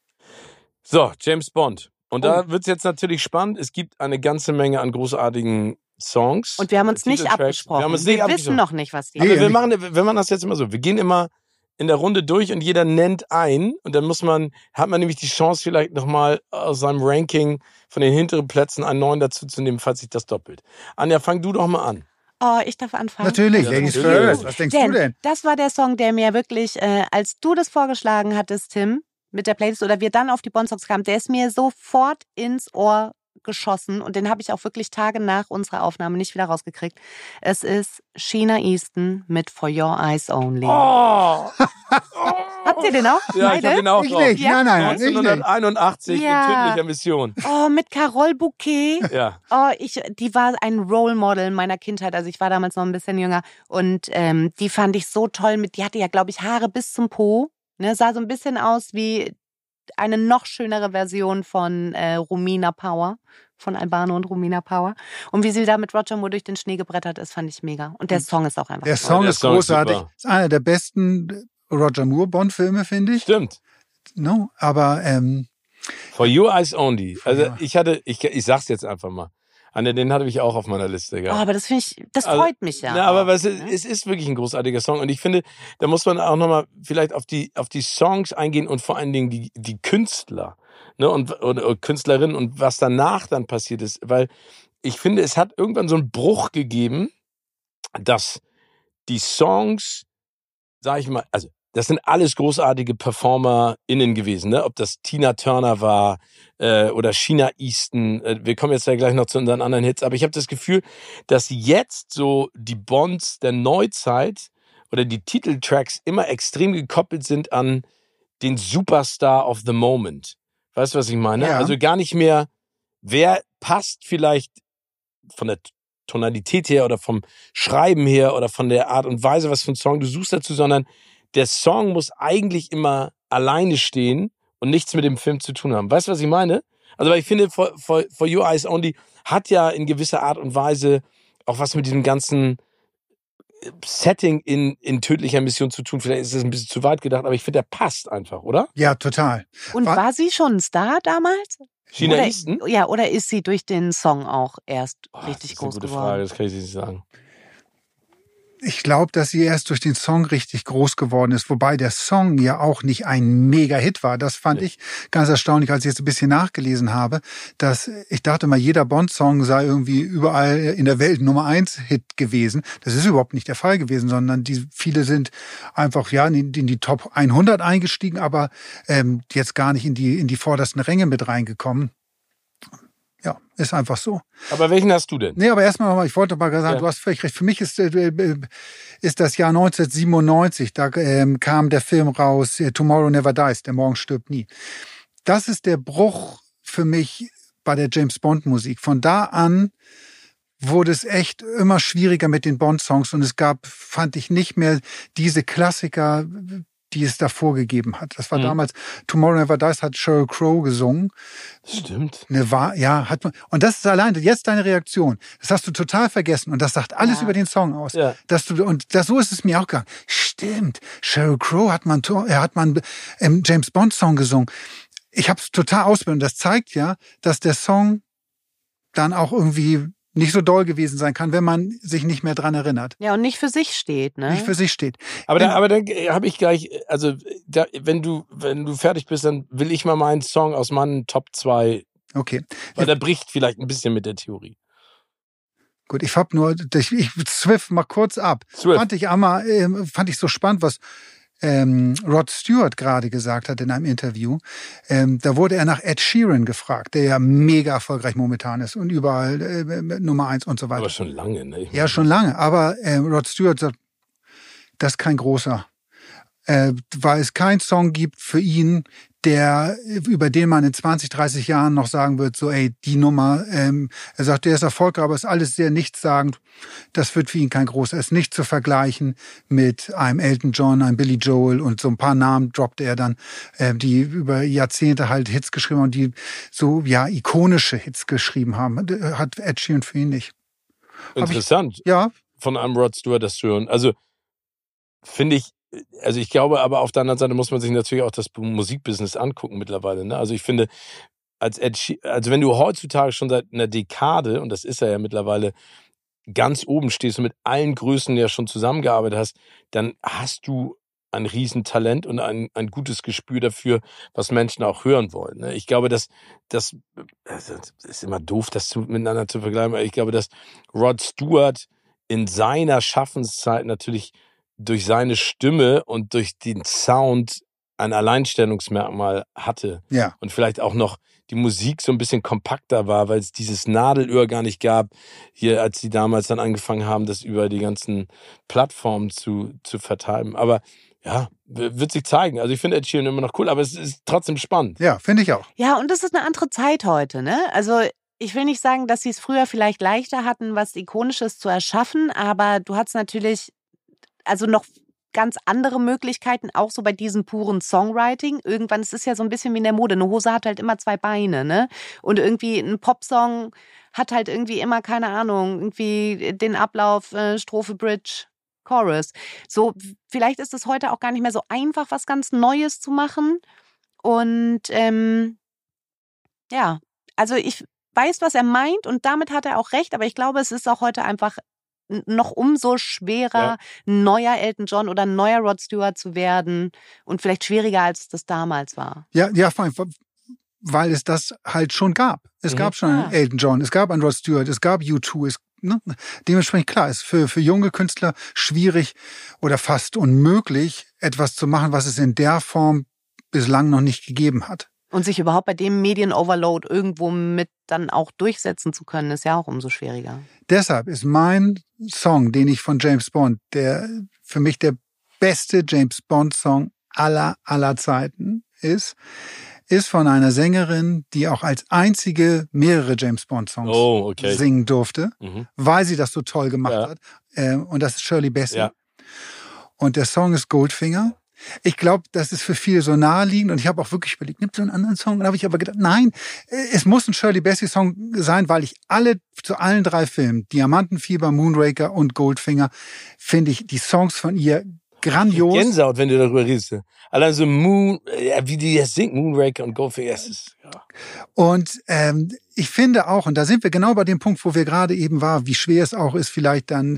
So, James Bond. Und Oh. da wird's jetzt natürlich spannend. Es gibt eine ganze Menge an großartigen Songs. Und wir haben uns nicht Titeltracks. abgesprochen. Wir haben uns Wir nicht wissen abgesprochen. noch nicht, was die Aber Nee, wir nicht. machen, wir machen das jetzt immer so. Wir gehen immer in der Runde durch und jeder nennt ein und dann muss man, hat man nämlich die Chance vielleicht nochmal aus seinem Ranking von den hinteren Plätzen einen neuen dazu zu nehmen, falls sich das doppelt. Anja, fang du doch mal an. Oh, ich darf anfangen. Natürlich, Ja, Ladies natürlich. First. Was denkst denn du denn? das war der Song, der mir wirklich, äh, als du das vorgeschlagen hattest, Tim, mit der Playlist oder wir dann auf die Bond-Songs kamen, der ist mir sofort ins Ohr geschossen und den habe ich auch wirklich Tage nach unserer Aufnahme nicht wieder rausgekriegt. Es ist Sheena Easton mit For Your Eyes Only. Oh! Habt ihr den auch? Ja, ich Beide? hab den auch Ich drauf. nicht, Ja? nein, nein, ich nicht. neunzehnhunderteinundachtzig Ja. in tödlicher Mission. Oh, mit Carole Bouquet. Ja. Oh, ich, die war ein Role Model in meiner Kindheit. Also ich war damals noch ein bisschen jünger und ähm, die fand ich so toll. Mit, die hatte ja, glaube ich, Haare bis zum Po. Ne, sah so ein bisschen aus wie eine noch schönere Version von äh, Romina Power, von Albano und Romina Power. Und wie sie da mit Roger Moore durch den Schnee gebrettert ist, fand ich mega. Und der Song ist auch einfach Der toll. Song der ist Song ist großartig. super. Ist einer der besten Roger Moore Bond-Filme, finde ich. Stimmt. No, aber ähm, For Your Eyes Only. For Also your- ich hatte, ich, ich sag's jetzt einfach mal. Anja, den hatte ich auch auf meiner Liste Oh, gehabt. aber das finde ich, das Also, freut mich ja. Na, aber auch, was, es, ne? es ist wirklich ein großartiger Song und ich finde, da muss man auch nochmal vielleicht auf die, auf die Songs eingehen und vor allen Dingen die, die Künstler, ne, und, und, und Künstlerinnen und was danach dann passiert ist, weil ich finde, es hat irgendwann so einen Bruch gegeben, dass die Songs, sag ich mal, also das sind alles großartige PerformerInnen gewesen, ne? Ob das Tina Turner war äh, oder Sheena Easton. Äh, wir kommen jetzt ja gleich noch zu unseren anderen Hits, aber ich habe das Gefühl, dass jetzt so die Bonds der Neuzeit oder die Titeltracks immer extrem gekoppelt sind an den Superstar of the Moment. Weißt du, was ich meine? Ja. Also gar nicht mehr, wer passt vielleicht von der Tonalität her oder vom Schreiben her oder von der Art und Weise, was für ein Song du suchst dazu, sondern der Song muss eigentlich immer alleine stehen und nichts mit dem Film zu tun haben. Weißt du, was ich meine? Also, weil ich finde, For, For, For Your Eyes Only hat ja in gewisser Art und Weise auch was mit diesem ganzen Setting in, in tödlicher Mission zu tun. Vielleicht ist das ein bisschen zu weit gedacht, aber ich finde, der passt einfach, oder? ja, total. Und War- war sie schon ein Star damals? Sheena oder, Easton? Ja, oder ist sie durch den Song auch erst Oh, richtig das ist eine groß gute geworden? Frage, das kann ich nicht sagen. Ich glaube, dass sie erst durch den Song richtig groß geworden ist, wobei der Song ja auch nicht ein Mega-Hit war. Das fand Nee. ich ganz erstaunlich, als ich jetzt ein bisschen nachgelesen habe, dass ich dachte mal, jeder Bond-Song sei irgendwie überall in der Welt Nummer eins Hit gewesen. Das ist überhaupt nicht der Fall gewesen, sondern die viele sind einfach ja in, in die Top hundert eingestiegen, aber ähm, jetzt gar nicht in die in die vordersten Ränge mit reingekommen. Ja, ist einfach so. Aber welchen hast du denn? Nee, aber erstmal nochmal, ich wollte mal sagen, Ja. du hast völlig recht. Für mich ist, äh, ist das Jahr neunzehnhundertsiebenundneunzig, da ähm, kam der Film raus, äh, Tomorrow Never Dies, der Morgen stirbt nie. Das ist der Bruch für mich bei der James Bond Musik. Von da an wurde es echt immer schwieriger mit den Bond-Songs und es gab, fand ich, nicht mehr diese Klassiker, die es davor gegeben hat. Das war Mhm. damals, Tomorrow Never Dies hat Sheryl Crow gesungen. Stimmt. Eine Wahr, ja, hat man. Und das ist allein jetzt deine Reaktion. Das hast du total vergessen. Und das sagt alles Ja. über den Song aus. Ja. Dass du, und das, so ist es mir auch gegangen. Stimmt. Sheryl Crow hat man, er hat man im James Bond Song gesungen. Ich habe es total ausbildet. Und das zeigt ja, dass der Song dann auch irgendwie nicht so doll gewesen sein kann, wenn man sich nicht mehr dran erinnert. Ja, und nicht für sich steht, ne? Nicht für sich steht. Aber da, aber dann habe ich gleich, also da, wenn du wenn du fertig bist, dann will ich mal meinen Song aus meinen Top zwei, Okay. weil der bricht vielleicht ein bisschen mit der Theorie. Gut, ich hab nur, ich, ich Swift mal kurz ab. Swift. Fand ich einmal, ähm, fand ich so spannend, was ähm, Rod Stewart gerade gesagt hat in einem Interview. Ähm, da wurde er nach Ed Sheeran gefragt, der ja mega erfolgreich momentan ist und überall äh, Nummer eins und so weiter. Aber schon lange, ne? Ich Ja, schon lange. Aber äh, Rod Stewart sagt, das ist kein großer. Äh, weil es keinen Song gibt für ihn, der, über den man in zwanzig, dreißig Jahren noch sagen wird, so, ey, die Nummer, ähm, er sagt, der ist erfolgreich, aber ist alles sehr nichtssagend. Das wird für ihn kein großer, ist nicht zu vergleichen mit einem Elton John, einem Billy Joel und so ein paar Namen droppt er dann, äh, die über Jahrzehnte halt Hits geschrieben haben und die so, ja, ikonische Hits geschrieben haben. Hat Ed Sheeran für ihn nicht. Interessant. Ich, ja. Von einem Rod Stewart das zu hören. Also, finde ich, also ich glaube, aber auf der anderen Seite muss man sich natürlich auch das Musikbusiness angucken mittlerweile. Ne? Also ich finde, als Ed She- also wenn du heutzutage schon seit einer Dekade, und das ist er ja mittlerweile, ganz oben stehst und mit allen Größen ja schon zusammengearbeitet hast, dann hast du ein Riesentalent und ein, ein gutes Gespür dafür, was Menschen auch hören wollen. Ne? Ich glaube, dass das, das ist immer doof, das zu, miteinander zu vergleichen, aber ich glaube, dass Rod Stewart in seiner Schaffenszeit natürlich durch seine Stimme und durch den Sound ein Alleinstellungsmerkmal hatte. Ja. Und vielleicht auch noch die Musik so ein bisschen kompakter war, weil es dieses Nadelöhr gar nicht gab, hier, als sie damals dann angefangen haben, das über die ganzen Plattformen zu, zu vertreiben. Aber ja, wird sich zeigen. Also ich finde Ed Sheeran immer noch cool, aber es ist trotzdem spannend. Ja, finde ich auch. Ja, und das ist eine andere Zeit heute, ne? Also ich will nicht sagen, dass sie es früher vielleicht leichter hatten, was Ikonisches zu erschaffen, aber du hattest natürlich also noch ganz andere Möglichkeiten, auch so bei diesem puren Songwriting. Irgendwann, es ist ja so ein bisschen wie in der Mode, eine Hose hat halt immer zwei Beine, ne? Und irgendwie ein Popsong hat halt irgendwie immer, keine Ahnung, irgendwie den Ablauf, äh, Strophe, Bridge, Chorus. So, vielleicht ist es heute auch gar nicht mehr so einfach, was ganz Neues zu machen. Und ähm, ja, also ich weiß, was er meint und damit hat er auch recht, aber ich glaube, es ist auch heute einfach noch umso schwerer, Ja. ein neuer Elton John oder ein neuer Rod Stewart zu werden und vielleicht schwieriger, als das damals war. Ja, ja, vor allem, weil es das halt schon gab. Es Mhm. gab schon Ja. einen Elton John, es gab einen Rod Stewart, es gab U zwei. Es, ne? Dementsprechend klar, ist für, für junge Künstler schwierig oder fast unmöglich, etwas zu machen, was es in der Form bislang noch nicht gegeben hat. Und sich überhaupt bei dem Medienoverload irgendwo mit dann auch durchsetzen zu können, ist ja auch umso schwieriger. Deshalb ist mein Song, den ich von James Bond, der für mich der beste James Bond Song aller, aller Zeiten ist, ist von einer Sängerin, die auch als einzige mehrere James Bond Songs Oh, okay. singen durfte, Mhm. weil sie das so toll gemacht Ja. hat. Ähm, Und das ist Shirley Bassey. Ja. Und der Song ist Goldfinger. Ich glaube, das ist für viele so naheliegend und ich habe auch wirklich überlegt, gibt es einen anderen Song? Dann habe ich aber gedacht, nein, es muss ein Shirley Bassey Song sein, weil ich alle, zu allen drei Filmen, Diamantenfieber, Moonraker und Goldfinger, finde ich die Songs von ihr grandios. Gänsehaut, wenn du darüber redest. Allein so Moon, ja, wie die das singt, Moonraker und Goldfinger, es ist, ja. Und ähm, ich finde auch, und da sind wir genau bei dem Punkt, wo wir gerade eben waren, wie schwer es auch ist, vielleicht dann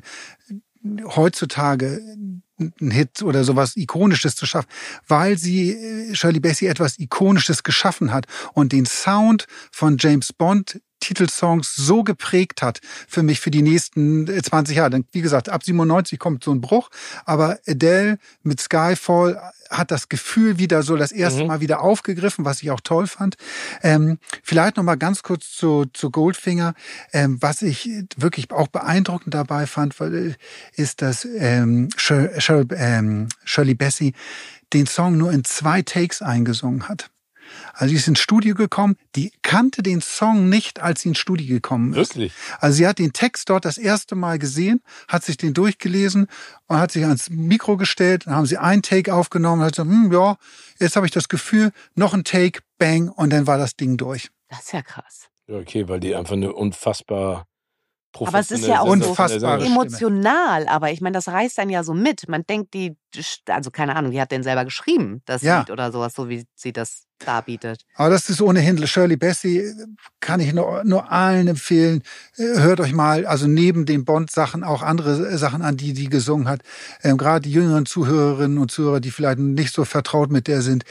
heutzutage einen Hit oder sowas Ikonisches zu schaffen, weil sie, Shirley Bassey, etwas Ikonisches geschaffen hat und den Sound von James Bond Titelsongs so geprägt hat für mich für die nächsten zwanzig Jahre. Denn wie gesagt, ab siebenundneunzig kommt so ein Bruch, aber Adele mit Skyfall hat das Gefühl wieder so das erste Mhm. Mal wieder aufgegriffen, was ich auch toll fand. Ähm, vielleicht noch mal ganz kurz zu, zu Goldfinger. Ähm, was ich wirklich auch beeindruckend dabei fand, weil, ist, dass ähm, Shirley, Shirley, ähm, Shirley Bassey den Song nur in zwei Takes eingesungen hat. Also sie ist ins Studio gekommen, die kannte den Song nicht, als sie ins Studio gekommen ist. Wirklich? Also sie hat den Text dort das erste Mal gesehen, hat sich den durchgelesen und hat sich ans Mikro gestellt. Dann haben sie einen Take aufgenommen und hat gesagt, hm, ja, jetzt habe ich das Gefühl, noch ein Take, bang, und dann war das Ding durch. Das ist ja krass. Ja, okay, weil die einfach eine unfassbar Aber es ist ja auch so Unfassbare Stimme. emotional, aber ich meine, das reißt dann ja so mit. Man denkt, die, also keine Ahnung, die hat den selber geschrieben, das Ja. Lied oder sowas, so wie sie das darbietet. Aber das ist ohnehin, Shirley Bassey kann ich nur, nur allen empfehlen. Hört euch mal, also neben den Bond-Sachen auch andere Sachen an, die die gesungen hat. Ähm, gerade die jüngeren Zuhörerinnen und Zuhörer, die vielleicht nicht so vertraut mit der sind.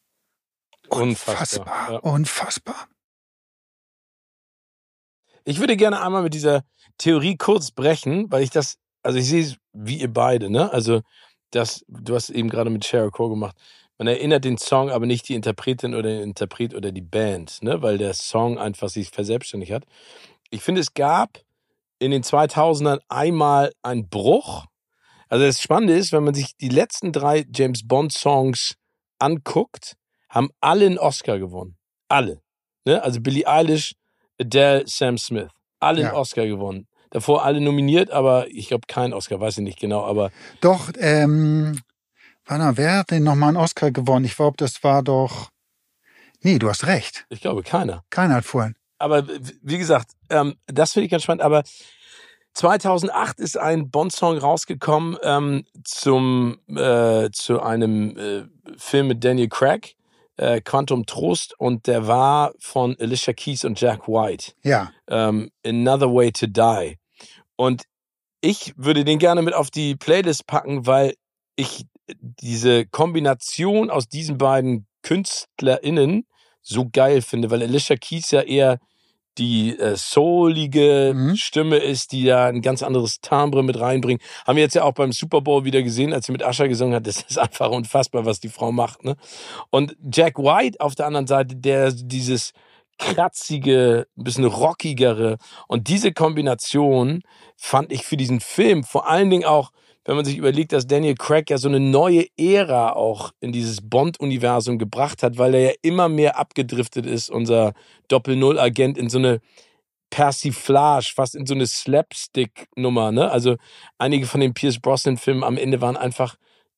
Unfassbar. Unfassbar, Ja. unfassbar. Ich würde gerne einmal mit dieser Theorie kurz brechen, weil ich das, also ich sehe es wie ihr beide, ne? Also das, du hast eben gerade mit Sheryl Crow gemacht. Man erinnert den Song, aber nicht die Interpretin oder den Interpret oder die Band, ne? Weil der Song einfach sich verselbstständigt hat. Ich finde, es gab in den zweitausendern einmal einen Bruch. Also das Spannende ist, wenn man sich die letzten drei James Bond Songs anguckt, haben alle einen Oscar gewonnen. Alle. Ne? Also Billie Eilish, Adele, Sam Smith. Alle Ja. einen Oscar gewonnen. Davor alle nominiert, aber ich glaube kein Oscar, weiß ich nicht genau, aber Doch, ähm, warte mal, wer hat denn nochmal einen Oscar gewonnen? Ich glaube, das war doch. Nee, du hast recht. ich glaube keiner. Keiner hat vorhin. Aber wie gesagt, ähm, das finde ich ganz spannend. Aber zweitausendacht ist ein Bond-Song rausgekommen ähm, zum äh, zu einem äh, Film mit Daniel Craig, äh, Quantum Trost, und der war von Alicia Keys und Jack White. Ja. Ähm, Another Way to Die. Und ich würde den gerne mit auf die Playlist packen, weil ich diese Kombination aus diesen beiden KünstlerInnen so geil finde, weil Alicia Keys ja eher die äh, soulige Mhm. Stimme ist, die da ein ganz anderes Timbre mit reinbringt. Haben wir jetzt ja auch beim Super Bowl wieder gesehen, als sie mit Usher gesungen hat. Das ist einfach unfassbar, was die Frau macht. Ne? Und Jack White auf der anderen Seite, der dieses kratzige, ein bisschen rockigere, und diese Kombination fand ich für diesen Film vor allen Dingen auch, wenn man sich überlegt, dass Daniel Craig ja so eine neue Ära auch in dieses Bond-Universum gebracht hat, weil er ja immer mehr abgedriftet ist, unser Doppel-Null-Agent, in so eine Persiflage, fast in so eine Slapstick-Nummer. Ne? Also einige von den Pierce Brosnan-Filmen am Ende waren einfach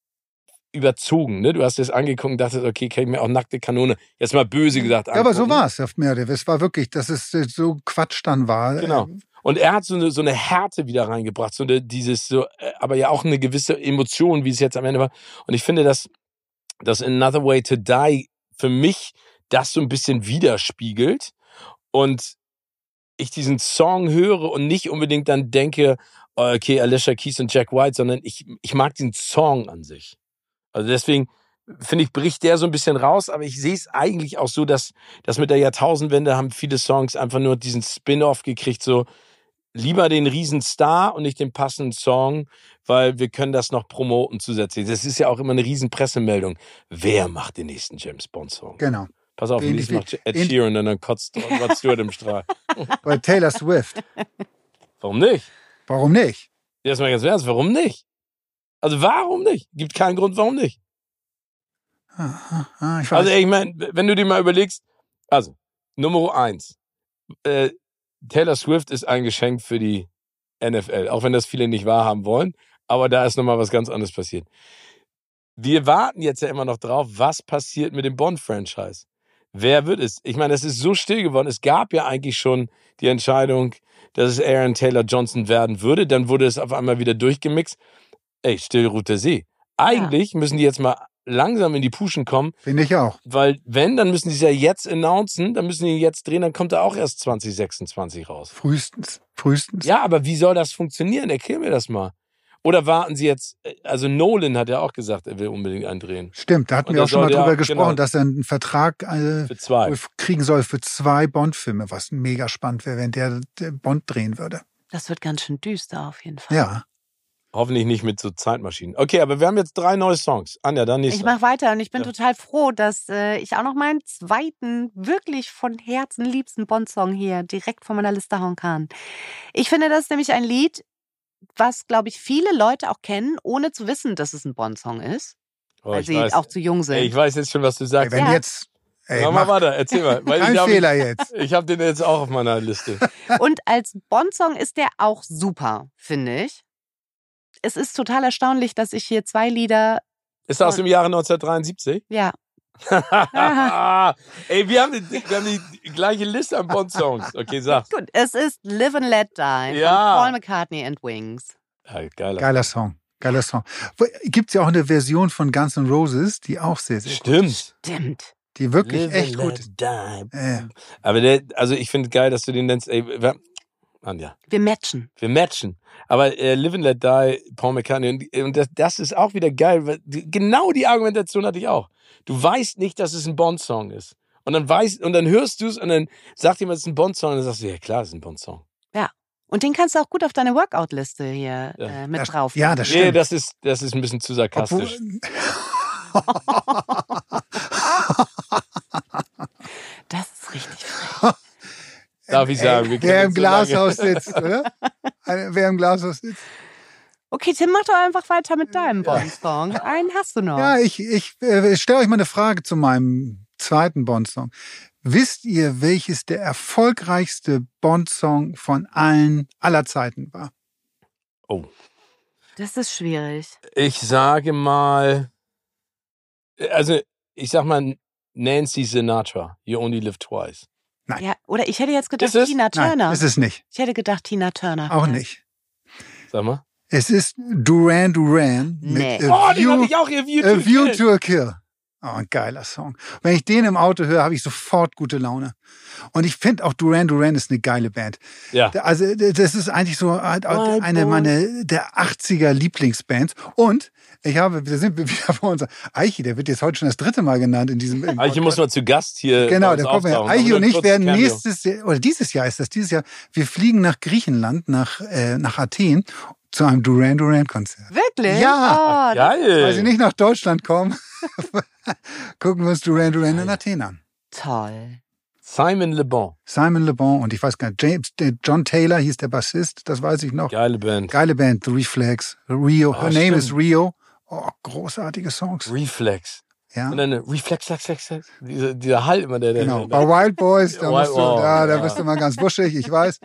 überzogen. Ne? Du hast es angeguckt und dachtest, okay, kann ich mir auch nackte Kanone, jetzt mal böse gesagt, Ja, aber so angucken. war es auf mehr. Es war wirklich, dass es äh, so Quatsch dann war. Genau. Und er hat so eine, so eine Härte wieder reingebracht, so eine, dieses, so, äh, aber ja auch eine gewisse Emotion, wie es jetzt am Ende war. Und ich finde, dass, dass Another Way to Die für mich das so ein bisschen widerspiegelt und ich diesen Song höre und nicht unbedingt dann denke, okay, Alicia Keys und Jack White, sondern ich, ich mag den Song an sich. Also deswegen finde ich, bricht der so ein bisschen raus, aber ich sehe es eigentlich auch so, dass, dass mit der Jahrtausendwende haben viele Songs einfach nur diesen Spin-off gekriegt, so lieber den Riesenstar und nicht den passenden Song, weil wir können das noch promoten zusätzlich. Das ist ja auch immer eine riesen Pressemeldung. Wer macht den nächsten James Bond-Song? Genau. Pass auf, Ähnlich nächstes macht wie- Ed ähn- Sheeran und dann kotzt Rod Stewart im Strahl. Bei Taylor Swift. Warum nicht? Warum nicht? Jetzt mal ganz ernst, warum nicht? Also warum nicht? Gibt keinen Grund, warum nicht. Ah, ah, ich weiß. Also ich meine, wenn du dir mal überlegst, also Nummer eins, äh, Taylor Swift ist ein Geschenk für die N F L, auch wenn das viele nicht wahrhaben wollen, aber da ist nochmal was ganz anderes passiert. Wir warten jetzt ja immer noch drauf, was passiert mit dem Bond-Franchise. Wer wird es? Ich meine, es ist so still geworden. Es gab ja eigentlich schon die Entscheidung, dass es Aaron Taylor Johnson werden würde. Dann wurde es auf einmal wieder durchgemixt. Ey, Stillroter See. Eigentlich müssen die jetzt mal langsam in die Puschen kommen, Finde ich auch. weil wenn, dann müssen die es ja jetzt announcen, dann müssen die ihn jetzt drehen, dann kommt er auch erst zwanzig sechsundzwanzig raus. Frühestens. Frühestens. Ja, aber wie soll das funktionieren? Erklär mir das mal. Oder warten Sie jetzt, also Nolan hat ja auch gesagt, er will unbedingt einen drehen. Stimmt, da hatten Und wir er auch schon mal soll ja- drüber gesprochen, genau. dass er einen Vertrag äh, Für zwei. kriegen soll für zwei Bond-Filme, was mega spannend wäre, wenn der, der Bond drehen würde. Das wird ganz schön düster auf jeden Fall. Ja. Hoffentlich nicht mit so Zeitmaschinen. Okay, aber wir haben jetzt drei neue Songs. Anja, dann nächste. Ich mache weiter und ich bin Ja. total froh, dass äh, ich auch noch meinen zweiten, wirklich von Herzen liebsten Bond-Song hier direkt von meiner Liste hauen kann. Ich finde, das ist nämlich ein Lied, was, glaube ich, viele Leute auch kennen, ohne zu wissen, dass es ein Bond-Song ist, Oh, weil ich sie weiß, auch zu jung sind. ey, ich weiß jetzt schon, was du Ey, sagst. wenn Ja. jetzt. Ey, Mach mal mach weiter, erzähl mal. Weil kein ich hab- Fehler jetzt. Ich habe den jetzt auch auf meiner Liste. Und als Bond-Song ist der auch super, finde ich. Es ist total erstaunlich, dass ich hier zwei Lieder, Ist er aus dem Jahre neunzehnhundertdreiundsiebzig? ja, Ey, wir haben, die, wir haben die gleiche Liste an Bond-Songs. Okay, sag. gut, es ist Live and Let Die Ja. von Paul McCartney and Wings. Ja, geiler. Geiler Song. Geiler Song. Gibt es ja auch eine Version von Guns N' Roses, die auch sehr, sehr gut Stimmt. Stimmt. Die wirklich Live echt and gut ist. let die. Äh, Aber der, also ich finde geil, dass du den nennst. Ey, wir, Anja, Wir matchen. wir matchen. Aber äh, Live and Let Die, Paul McCartney, und, und das, das ist auch wieder geil. Weil die, genau die Argumentation hatte ich auch. Du weißt nicht, dass es ein Bond-Song ist. Und dann weißt, und dann hörst du es und dann sagt jemand, es ist ein Bond-Song und dann sagst du, ja klar, es ist ein Bond-Song. Und den kannst du auch gut auf deine Workout-Liste hier Ja. äh, mit Das- drauf. ja, das Nee, stimmt. das ist, das ist ein bisschen zu sarkastisch. Das ist richtig frech. Darf ich sagen. wir können Wer im jetzt so lange- Glashaus sitzt, oder? Ein- Wer im Glashaus sitzt. Okay, Tim, mach doch einfach weiter mit deinem Bond-Song. Einen hast du noch. Ja, ich, ich äh, stelle euch mal eine Frage zu meinem zweiten Bond-Song. Wisst ihr, welches der erfolgreichste Bond-Song von allen aller Zeiten war? Oh. Das ist schwierig. Ich sage mal, also ich sag mal Nancy Sinatra, You Only Live Twice. Nein. Ja, oder ich hätte jetzt gedacht Ist es? Tina Turner. Nein, ist es nicht. Ich hätte gedacht Tina Turner. Auch Ja. nicht. Sag mal. Es ist Duran Duran Nee. mit Oh, A den View, hatte ich auch hier. View A to View Kill. to a Kill. Oh, ein geiler Song. Wenn ich den im Auto höre, habe ich sofort gute Laune. Und ich finde auch Duran Duran ist eine geile Band. Ja. Also das ist eigentlich so eine meiner der achtziger Lieblingsbands. Und ich habe, da sind wir wieder bei uns. Eichi, der wird jetzt heute schon das dritte Mal genannt in diesem. im Eiche muss mal zu Gast hier. Genau, bei uns dann kommen wir. auftauchen. Eichi Aber und nur ich kurz werden Cameo. nächstes Jahr, oder dieses Jahr ist das, dieses Jahr, wir fliegen nach Griechenland, nach, äh, nach Athen zu einem Duran Duran Konzert. Wirklich? Ja. Oh, das- Geil. Weil sie nicht nach Deutschland kommen, gucken wir uns Duran Duran in Athen an. Toll. Simon Le Bon. Simon Le Bon und ich weiß gar nicht, James, der John Taylor hieß der Bassist, das weiß ich noch. Geile Band. Geile Band, The Reflex, Rio, Ah, Her Name stimmt. is Rio. Oh, großartige Songs. Reflex. Ja, Und dann eine Reflex, Flex, Flex, Flex. Dieser, dieser Hall immer, der, der, genau. der, Bei Wild Boys, da, Wild- musst du, oh, da, da ja. bist du mal ganz wuschig, ich weiß.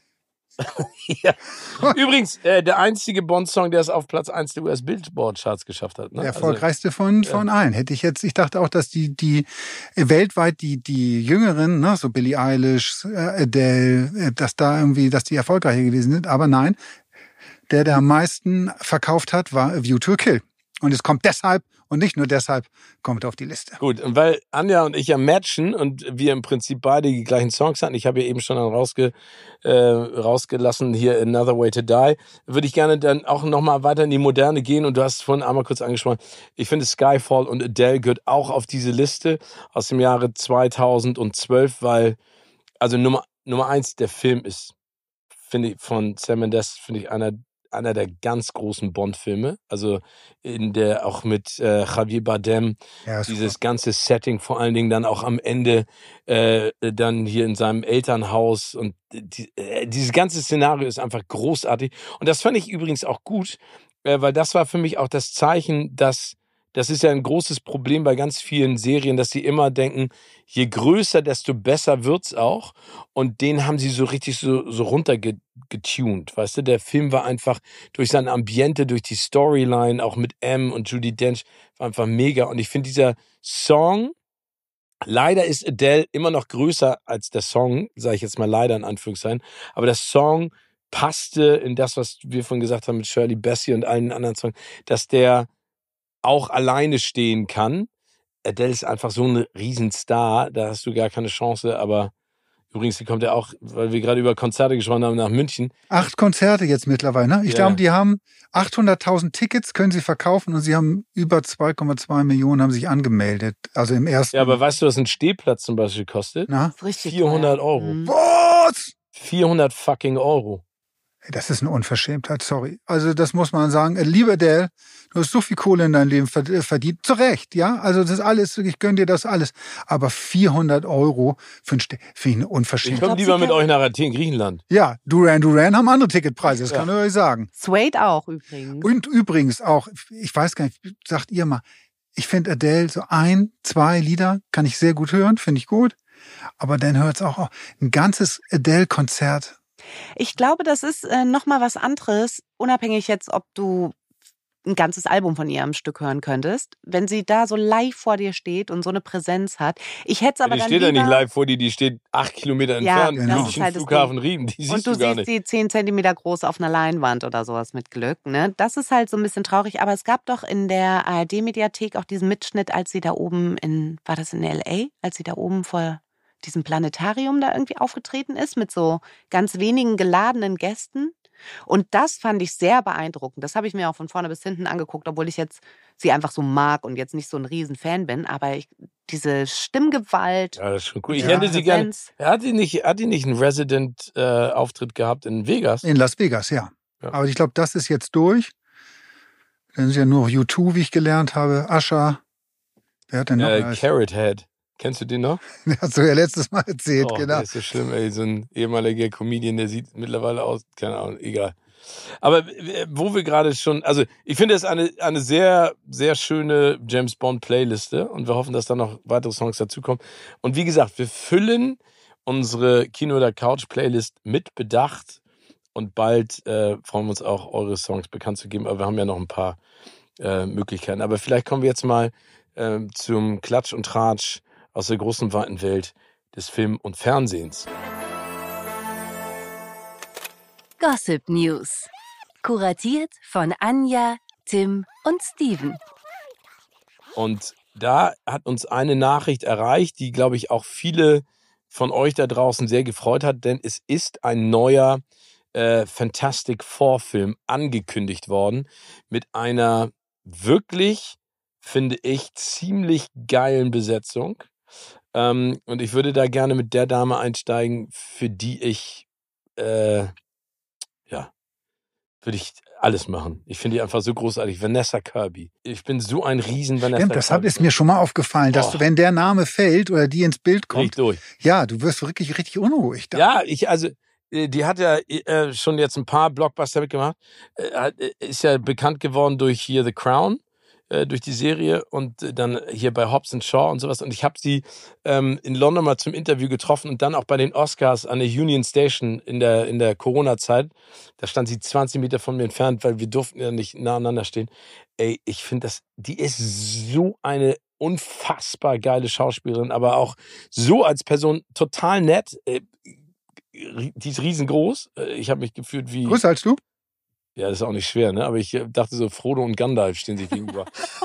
Ja. Übrigens, äh, der einzige Bond-Song, der es auf Platz eins der U S-Billboard-Charts geschafft hat. Ne? Der erfolgreichste von, von allen. Hätte ich jetzt, ich dachte auch, dass die, die äh, weltweit die, die Jüngeren, ne, so Billie Eilish, äh, Adele, äh, dass da irgendwie, dass die erfolgreicher gewesen sind. Aber nein, der, der am meisten verkauft hat, war A View to a Kill. Und es kommt deshalb und nicht nur deshalb, kommt auf die Liste. Also, gut, und weil Anja und ich ja matchen und wir im Prinzip beide die gleichen Songs hatten, ich habe ja eben schon dann rausge, äh, rausgelassen, hier Another Way to Die, würde ich gerne dann auch nochmal weiter in die Moderne gehen und du hast es vorhin einmal kurz angesprochen. Ich finde Skyfall und Adele gehört auch auf diese Liste aus dem Jahre zweitausendzwölf, weil, also Nummer, Nummer eins, der Film ist, finde ich, von Sam Mendes, finde ich einer einer der ganz großen Bond-Filme, also in der auch mit äh, Javier Bardem, Ja, ist dieses ganze Setting, vor allen Dingen dann auch am Ende äh, dann hier in seinem Elternhaus und die, äh, dieses ganze Szenario ist einfach großartig und das fand ich übrigens auch gut, äh, weil das war für mich auch das Zeichen, dass das ist ja ein großes Problem bei ganz vielen Serien, dass sie immer denken, je größer, desto besser wird's auch. Und den haben sie so richtig so, so runtergetuned, weißt du? Der Film war einfach durch sein Ambiente, durch die Storyline, auch mit M und Judi Dench, war einfach mega. Und ich finde dieser Song, leider ist Adele immer noch größer als der Song, sage ich jetzt mal leider in Anführungszeichen, aber der Song passte in das, was wir vorhin gesagt haben mit Shirley Bassey und allen anderen Songs, dass der auch alleine stehen kann. Adele ist einfach so ein Riesenstar, da hast du gar keine Chance, aber übrigens, die kommt ja auch, weil wir gerade über Konzerte gesprochen haben, nach München. Acht Konzerte jetzt mittlerweile, ne? Ich Ja. glaube, die haben achthunderttausend Tickets, können sie verkaufen und sie haben über zwei Komma zwei Millionen haben sich angemeldet. Also im ersten. Ja, aber weißt du, was ein Stehplatz zum Beispiel kostet? Na? Das ist richtig vierhundert teuer. Euro. Mhm. Was? vierhundert fucking Euro. Das ist eine Unverschämtheit, sorry. Also das muss man sagen. Liebe Adele, du hast so viel Kohle in deinem Leben verdient. Zu Recht, ja. Also das ist alles, ich gönne dir das alles. Aber vierhundert Euro für ein Ste- finde ich eine Ich Unverschämtheit. komme glaub, lieber sie mit kann- euch nach Athen, Griechenland. Ja, Duran Duran haben andere Ticketpreise, das Ja. kann ich euch sagen. Suede auch übrigens. Und übrigens auch, ich weiß gar nicht, sagt ihr mal, ich finde Adele so ein, zwei Lieder kann ich sehr gut hören, finde ich gut. Aber dann hört es auch auf. Ein ganzes Adele-Konzert. Ich glaube, das ist äh, nochmal was anderes, unabhängig jetzt, ob du ein ganzes Album von ihr am Stück hören könntest. Wenn sie da so live vor dir steht und so eine Präsenz hat. Ich hätte es aber die dann steht ja lieber, nicht live vor dir, die steht acht Kilometer Ja, entfernt. das München, ist halt das Flughafen Riem, die siehst und du, du gar siehst nicht. sie zehn Zentimeter groß auf einer Leinwand oder sowas mit Glück. Ne? Das ist halt so ein bisschen traurig. Aber es gab doch in der A R D-Mediathek auch diesen Mitschnitt, als sie da oben in, war das in L A? Als sie da oben vor diesem Planetarium da irgendwie aufgetreten ist mit so ganz wenigen geladenen Gästen. Und das fand ich sehr beeindruckend. Das habe ich mir auch von vorne bis hinten angeguckt, obwohl ich jetzt sie einfach so mag und jetzt nicht so ein Riesen-Fan bin. Aber ich, diese Stimmgewalt, Ja, das ist schon cool. Ich Ja. hätte sie gerne. Präsenz. Hat die nicht, hat die nicht einen Resident-Auftritt gehabt in Vegas? In Las Vegas, ja. Ja. Aber ich glaube, das ist jetzt durch. Dann ist ja nur U zwei, wie ich gelernt habe. Usher. Wer hat denn noch? Äh, alles? Carrot Head. Kennst du den noch? Hast du ja letztes Mal erzählt, Oh, genau. der ist so schlimm, ey. So ein ehemaliger Comedian, der sieht mittlerweile aus, keine Ahnung, egal. Aber wo wir gerade schon, also ich finde es eine, eine sehr, sehr schöne James Bond Playliste und wir hoffen, dass da noch weitere Songs dazukommen. Und wie gesagt, wir füllen unsere Kino oder Couch Playlist mit Bedacht und bald äh, freuen wir uns auch, eure Songs bekannt zu geben. Aber wir haben ja noch ein paar äh, Möglichkeiten. Aber vielleicht kommen wir jetzt mal äh, zum Klatsch und Tratsch aus der großen, weiten Welt des Film- und Fernsehens. Gossip News. Kuratiert von Anja, Tim und Steven. Und da hat uns eine Nachricht erreicht, die, glaube ich, auch viele von euch da draußen sehr gefreut hat, denn es ist ein neuer äh, Fantastic Four Film angekündigt worden mit einer wirklich, finde ich, ziemlich geilen Besetzung. Ähm, und ich würde da gerne mit der Dame einsteigen, für die ich, äh, ja, würde ich alles machen. Ich finde die einfach so großartig. Vanessa Kirby. Ich bin so ein riesen Vanessa Ja, Kirby. das ist mir schon mal aufgefallen, dass Oh. du, wenn der Name fällt oder die ins Bild Dreh ich kommt, durch. ja, du wirst wirklich richtig unruhig. Da. Ja, ich, also, äh, die hat ja äh, schon jetzt ein paar Blockbuster mitgemacht. Äh, hat- äh, ist ja bekannt geworden durch hier The Crown, äh, durch die Serie und äh, dann hier bei Hobbs and Shaw und sowas. Und ich habe sie ähm, in London mal zum Interview getroffen und dann auch bei den Oscars an der Union Station in der, in der Corona-Zeit. Da stand sie zwanzig Meter von mir entfernt, weil wir durften ja nicht nah aneinander stehen. Ey, ich finde das, die ist so eine unfassbar geile Schauspielerin, aber auch so als Person total nett. Äh, Die ist riesengroß. Äh, Ich habe mich gefühlt wie... Größer als du? Ja, das ist auch nicht schwer, ne? Aber ich äh, dachte so, Frodo und Gandalf stehen sich gegenüber.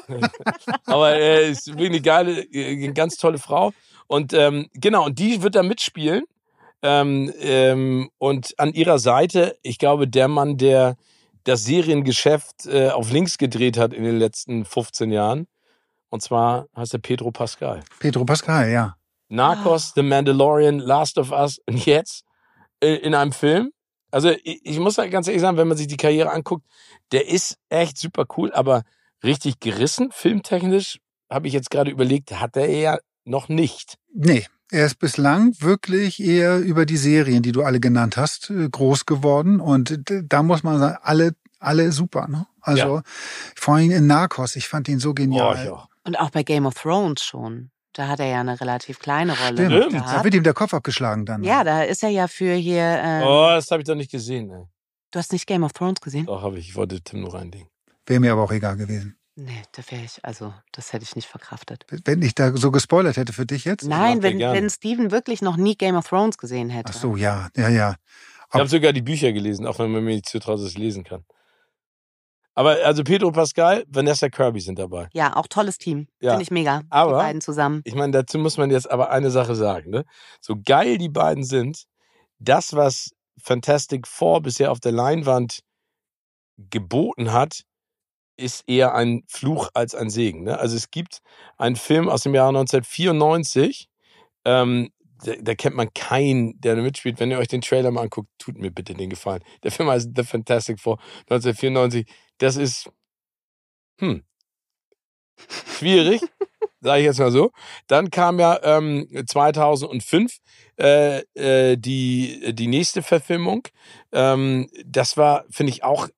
Aber äh, ist wirklich eine geile, äh, eine ganz tolle Frau. Und ähm, genau, und die wird da mitspielen. Ähm, ähm, und an ihrer Seite, ich glaube, der Mann, der das Seriengeschäft äh, auf links gedreht hat in den letzten fünfzehn Jahren. Und zwar heißt er Pedro Pascal. Pedro Pascal, ja. Narcos, The Mandalorian, Last of Us und jetzt äh, in einem Film. Also ich, ich muss halt ganz ehrlich sagen, wenn man sich die Karriere anguckt, der ist echt super cool, aber richtig gerissen, filmtechnisch, habe ich jetzt gerade überlegt, hat er ja noch nicht. Nee, er ist bislang wirklich eher über die Serien, die du alle genannt hast, äh, groß geworden. Und d- da muss man sagen, alle, alle super, ne? Also Ja. vor allem in Narcos, ich fand ihn so Oh, genial. ja. Und auch bei Game of Thrones schon. Da hat er ja eine relativ kleine Rolle Stimmt, Stimmt. da gehabt. wird ihm der Kopf abgeschlagen dann. Ja, da ist er ja für hier. Äh, Oh, das habe ich doch nicht gesehen. Ne? Du hast nicht Game of Thrones gesehen? Doch, habe ich. Ich wollte Tim nur reindingen. Wäre mir aber auch egal gewesen. Nee, da wäre ich, also, das hätte ich nicht verkraftet. Wenn ich da so gespoilert hätte für dich jetzt. Nein, macht er wenn, gerne. wenn Steven wirklich noch nie Game of Thrones gesehen hätte. Ach so, ja, ja, ja. Ich habe sogar die Bücher gelesen, auch wenn man mir nicht zutraut, dass ich lesen kann. Aber also Pedro Pascal, Vanessa Kirby sind dabei. Ja, auch tolles Team. Ja. Finde ich mega. Aber- die beiden zusammen. Ich meine, dazu muss man jetzt aber eine Sache sagen. Ne? So geil die beiden sind, das, was Fantastic Four bisher auf der Leinwand geboten hat, ist eher ein Fluch als ein Segen. Ne? Also es gibt einen Film aus dem Jahre neunzehnhundertvierundneunzig, ähm, da, da kennt man keinen, der da mitspielt. Wenn ihr euch den Trailer mal anguckt, tut mir bitte den Gefallen. Der Film heißt The Fantastic Four, neunzehnhundertvierundneunzig. Das ist, hm, schwierig, sage ich jetzt mal so. Dann kam ja ähm, zweitausendfünf äh, äh, die, die nächste Verfilmung. Ähm, das war, finde ich, auch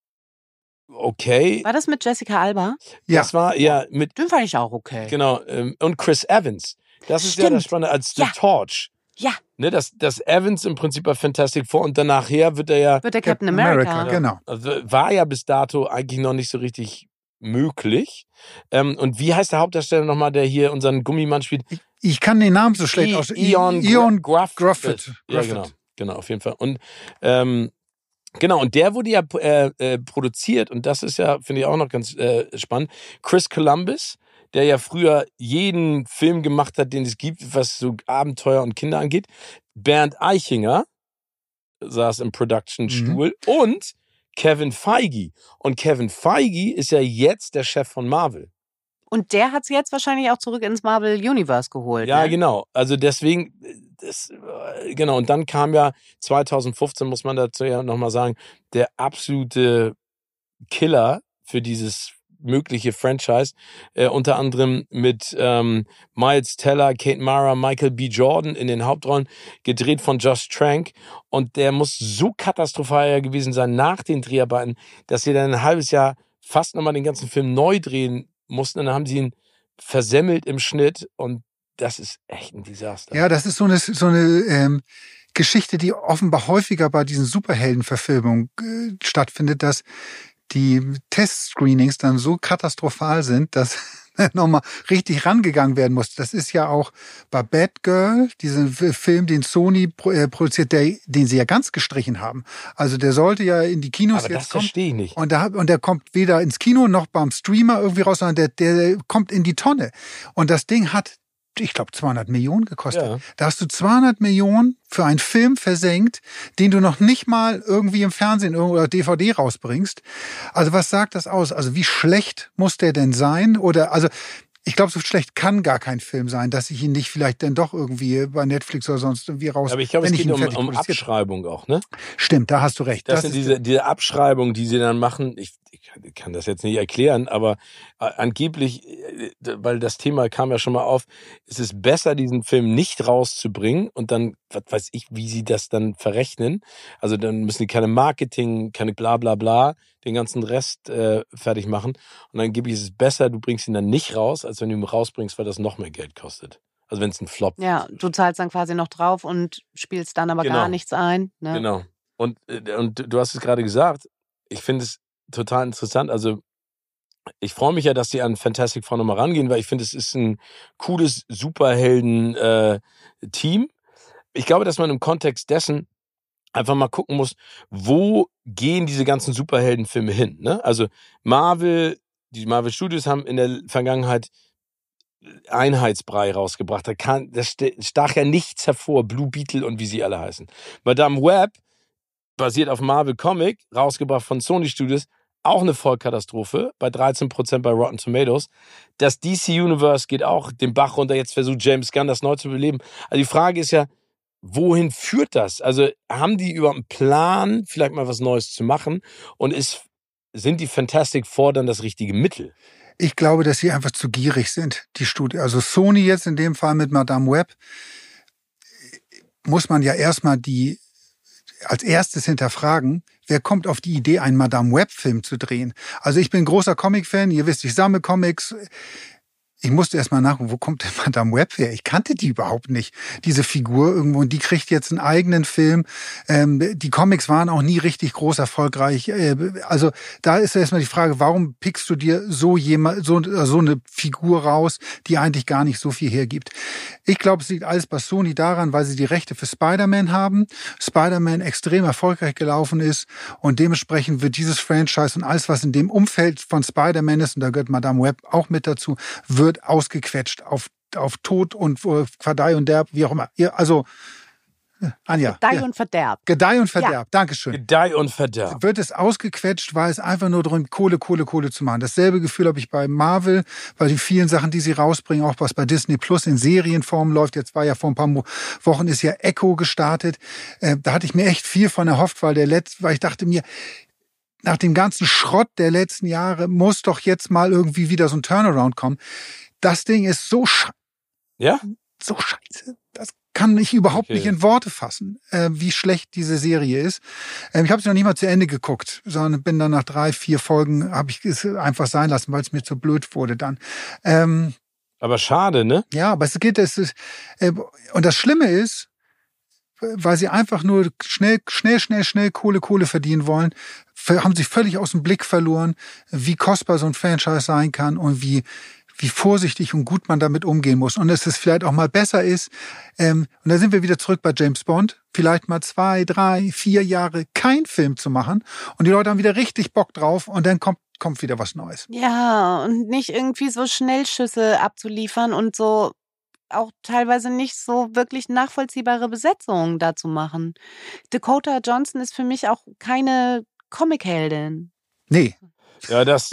okay. War das mit Jessica Alba? Ja. Das war ja mit, Den fand ich auch okay. genau, ähm, und Chris Evans. Das ist ja Stimmt. das Spannende als Ja. The Torch. Ja, Ne, dass, dass Evans im Prinzip bei Fantastic Four und dann nachher wird er ja, wird der Captain America. Genau. also war ja bis dato eigentlich noch nicht so richtig möglich. Ähm, und wie heißt der Hauptdarsteller nochmal, der hier unseren Gummimann spielt? Ich kann den Namen so schlecht I- aus. Ion, Ion Gruff, Gruffett. Ja, Gruffett. genau. Genau, auf jeden Fall. Und ähm, genau, und der wurde ja äh, äh, produziert, und das ist ja, finde ich auch noch ganz äh, spannend. Chris Columbus, der ja früher jeden Film gemacht hat, den es gibt, was so Abenteuer und Kinder angeht. Bernd Eichinger saß im Production-Stuhl und Kevin Feige. Und Kevin Feige ist ja jetzt der Chef von Marvel. Und der hat es jetzt wahrscheinlich auch zurück ins Marvel Universe geholt. Ja, ne? genau. Also deswegen, das, äh, genau. Und dann kam ja zweitausendfünfzehn, muss man dazu ja nochmal sagen, der absolute Killer für dieses mögliche Franchise, äh, unter anderem mit ähm, Miles Teller, Kate Mara, Michael B. Jordan in den Hauptrollen, gedreht von Josh Trank. Und der muss so katastrophal gewesen sein nach den Dreharbeiten, dass sie dann ein halbes Jahr fast nochmal den ganzen Film neu drehen mussten. Und dann haben sie ihn versemmelt im Schnitt und das ist echt ein Desaster. Ja, das ist so eine, so eine ähm, Geschichte, die offenbar häufiger bei diesen Superheldenverfilmungen äh, stattfindet, dass die Testscreenings dann so katastrophal sind, dass nochmal richtig rangegangen werden muss. Das ist ja auch bei Batgirl, diesen Film, den Sony äh, produziert, der, den sie ja ganz gestrichen haben. Also der sollte ja in die Kinos Aber jetzt das kommen. verstehe ich nicht. Und, da, und der kommt weder ins Kino noch beim Streamer irgendwie raus, sondern der, der kommt in die Tonne. Und das Ding hat, ich glaube, zweihundert Millionen gekostet. Ja. Da hast du zweihundert Millionen für einen Film versenkt, den du noch nicht mal irgendwie im Fernsehen oder D V D rausbringst. Also was sagt das aus? Also wie schlecht muss der denn sein? Oder also ich glaube, so schlecht kann gar kein Film sein, dass ich ihn nicht vielleicht dann doch irgendwie bei Netflix oder sonst irgendwie raus... Aber ich glaube, es wenn ich geht ihn um, fertig um produziert habe. Abschreibung auch, ne? Stimmt, da hast du recht. Das, Das sind ist- diese, diese Abschreibungen, die sie dann machen. Ich, ich kann das jetzt nicht erklären, aber äh, angeblich, äh, weil das Thema kam ja schon mal auf, ist es besser, diesen Film nicht rauszubringen und dann, was weiß ich, wie sie das dann verrechnen. Also dann müssen die keine Marketing, keine bla bla bla, den ganzen Rest äh, fertig machen. Und angeblich ist es besser, du bringst ihn dann nicht raus, als wenn du ihn rausbringst, weil das noch mehr Geld kostet. Also wenn es ein Flop Ja, du zahlst dann quasi noch drauf und spielst dann aber Genau. gar nichts ein. Ne? Genau. Und, äh, und du hast es gerade gesagt, ich finde es total interessant. Also ich freue mich ja, dass die an Fantastic Four nochmal rangehen, weil ich finde, es ist ein cooles Superhelden-Team. Ich glaube, dass man im Kontext dessen einfach mal gucken muss, wo gehen diese ganzen Superheldenfilme hin. Ne? Also Marvel, die Marvel Studios haben in der Vergangenheit Einheitsbrei rausgebracht. Da kann, das stach ja nichts hervor, Blue Beetle und wie sie alle heißen. Madame Web, basiert auf Marvel Comic, rausgebracht von Sony Studios, auch eine Vollkatastrophe, bei dreizehn Prozent bei Rotten Tomatoes. Das D C Universe geht auch den Bach runter, jetzt versucht James Gunn das neu zu beleben. Also die Frage ist ja, wohin führt das? Also haben die überhaupt einen Plan, vielleicht mal was Neues zu machen? Und ist, sind die Fantastic Four dann das richtige Mittel? Ich glaube, dass sie einfach zu gierig sind, die Studie. Also Sony jetzt in dem Fall mit Madame Web, muss man ja erstmal die als erstes hinterfragen, wer kommt auf die Idee, einen Madame Web-Film zu drehen? Also ich bin großer Comic-Fan, ihr wisst, ich sammle Comics. Ich musste erst mal nachgucken, wo kommt denn Madame Web her? Ich kannte die überhaupt nicht, diese Figur irgendwo. Und die kriegt jetzt einen eigenen Film. Ähm, die Comics waren auch nie richtig groß erfolgreich. Äh, also da ist erstmal die Frage, warum pickst du dir so jemand, so, so eine Figur raus, die eigentlich gar nicht so viel hergibt? Ich glaube, es liegt alles bei Sony daran, weil sie die Rechte für Spider-Man haben. Spider-Man extrem erfolgreich gelaufen ist. Und dementsprechend wird dieses Franchise und alles, was in dem Umfeld von Spider-Man ist, und da gehört Madame Web auch mit dazu, wird ausgequetscht auf, auf Tod und uh, Verdeih und Derb, wie auch immer. Ihr, also, Anja. Gedeih ja. und Verderb. Gedeih und Verderb. Ja. Dankeschön. Gedeih und Verderb. Wird es ausgequetscht, weil es einfach nur darum, Kohle, Kohle, Kohle zu machen. Dasselbe Gefühl habe ich bei Marvel, bei den vielen Sachen, die sie rausbringen, auch was bei Disney Plus in Serienform läuft. Jetzt war ja vor ein paar Wochen ist ja Echo gestartet. Äh, da hatte ich mir echt viel von erhofft, weil der letzte, weil ich dachte mir, nach dem ganzen Schrott der letzten Jahre muss doch jetzt mal irgendwie wieder so ein Turnaround kommen. Das Ding ist so sche- Ja? so scheiße. Das kann ich überhaupt Okay. nicht in Worte fassen, äh, wie schlecht diese Serie ist. Ähm, ich habe sie noch nicht mal zu Ende geguckt, sondern bin dann nach drei, vier Folgen, habe ich es einfach sein lassen, weil es mir zu blöd wurde dann. Ähm, Aber schade, ne? ja, aber es geht, es ist, äh, und das Schlimme ist, weil sie einfach nur schnell, schnell, schnell, schnell Kohle, Kohle verdienen wollen, haben sie völlig aus dem Blick verloren, wie kostbar so ein Franchise sein kann und wie, wie vorsichtig und gut man damit umgehen muss. Und dass es vielleicht auch mal besser ist, ähm, und da sind wir wieder zurück bei James Bond, vielleicht mal zwei, drei, vier Jahre kein Film zu machen und die Leute haben wieder richtig Bock drauf und dann kommt kommt wieder was Neues. Ja, und nicht irgendwie so Schnellschüsse abzuliefern und so auch teilweise nicht so wirklich nachvollziehbare Besetzungen dazu machen. Dakota Johnson ist für mich auch keine Comic-Heldin. Nee, Ja, das,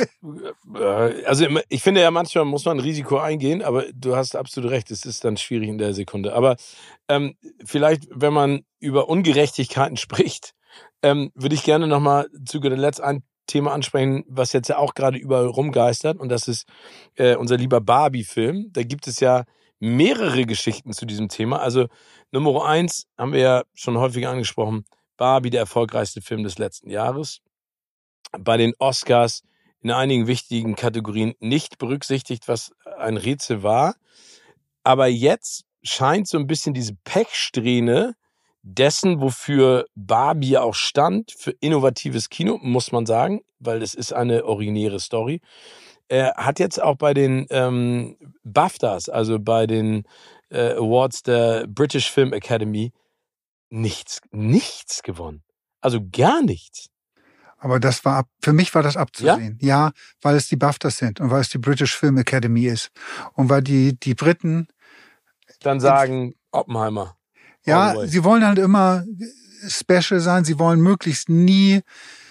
äh, also ich finde ja, manchmal muss man ein Risiko eingehen, aber du hast absolut recht, es ist dann schwierig in der Sekunde. Aber ähm, vielleicht, wenn man über Ungerechtigkeiten spricht, ähm, würde ich gerne nochmal zu guter Letzt ein Thema ansprechen, was jetzt ja auch gerade überall rumgeistert. Und das ist äh, unser lieber Barbie-Film. Da gibt es ja mehrere Geschichten zu diesem Thema. Also Nummer eins haben wir ja schon häufiger angesprochen. Barbie, der erfolgreichste Film des letzten Jahres. Bei den Oscars in einigen wichtigen Kategorien nicht berücksichtigt, was ein Rätsel war. Aber jetzt scheint so ein bisschen diese Pechsträhne dessen, wofür Barbie auch stand, für innovatives Kino, muss man sagen, weil es ist eine originäre Story, äh, hat jetzt auch bei den ähm, BAFTAs, also bei den äh, Awards der British Film Academy, nichts, nichts gewonnen. Also gar nichts. Aber das war ab, für mich war das abzusehen. Ja? ja, weil es die BAFTAs sind und weil es die British Film Academy ist. Und weil die, die Briten dann sagen Oppenheimer. Ja, sie wollen halt immer special sein. Sie wollen möglichst nie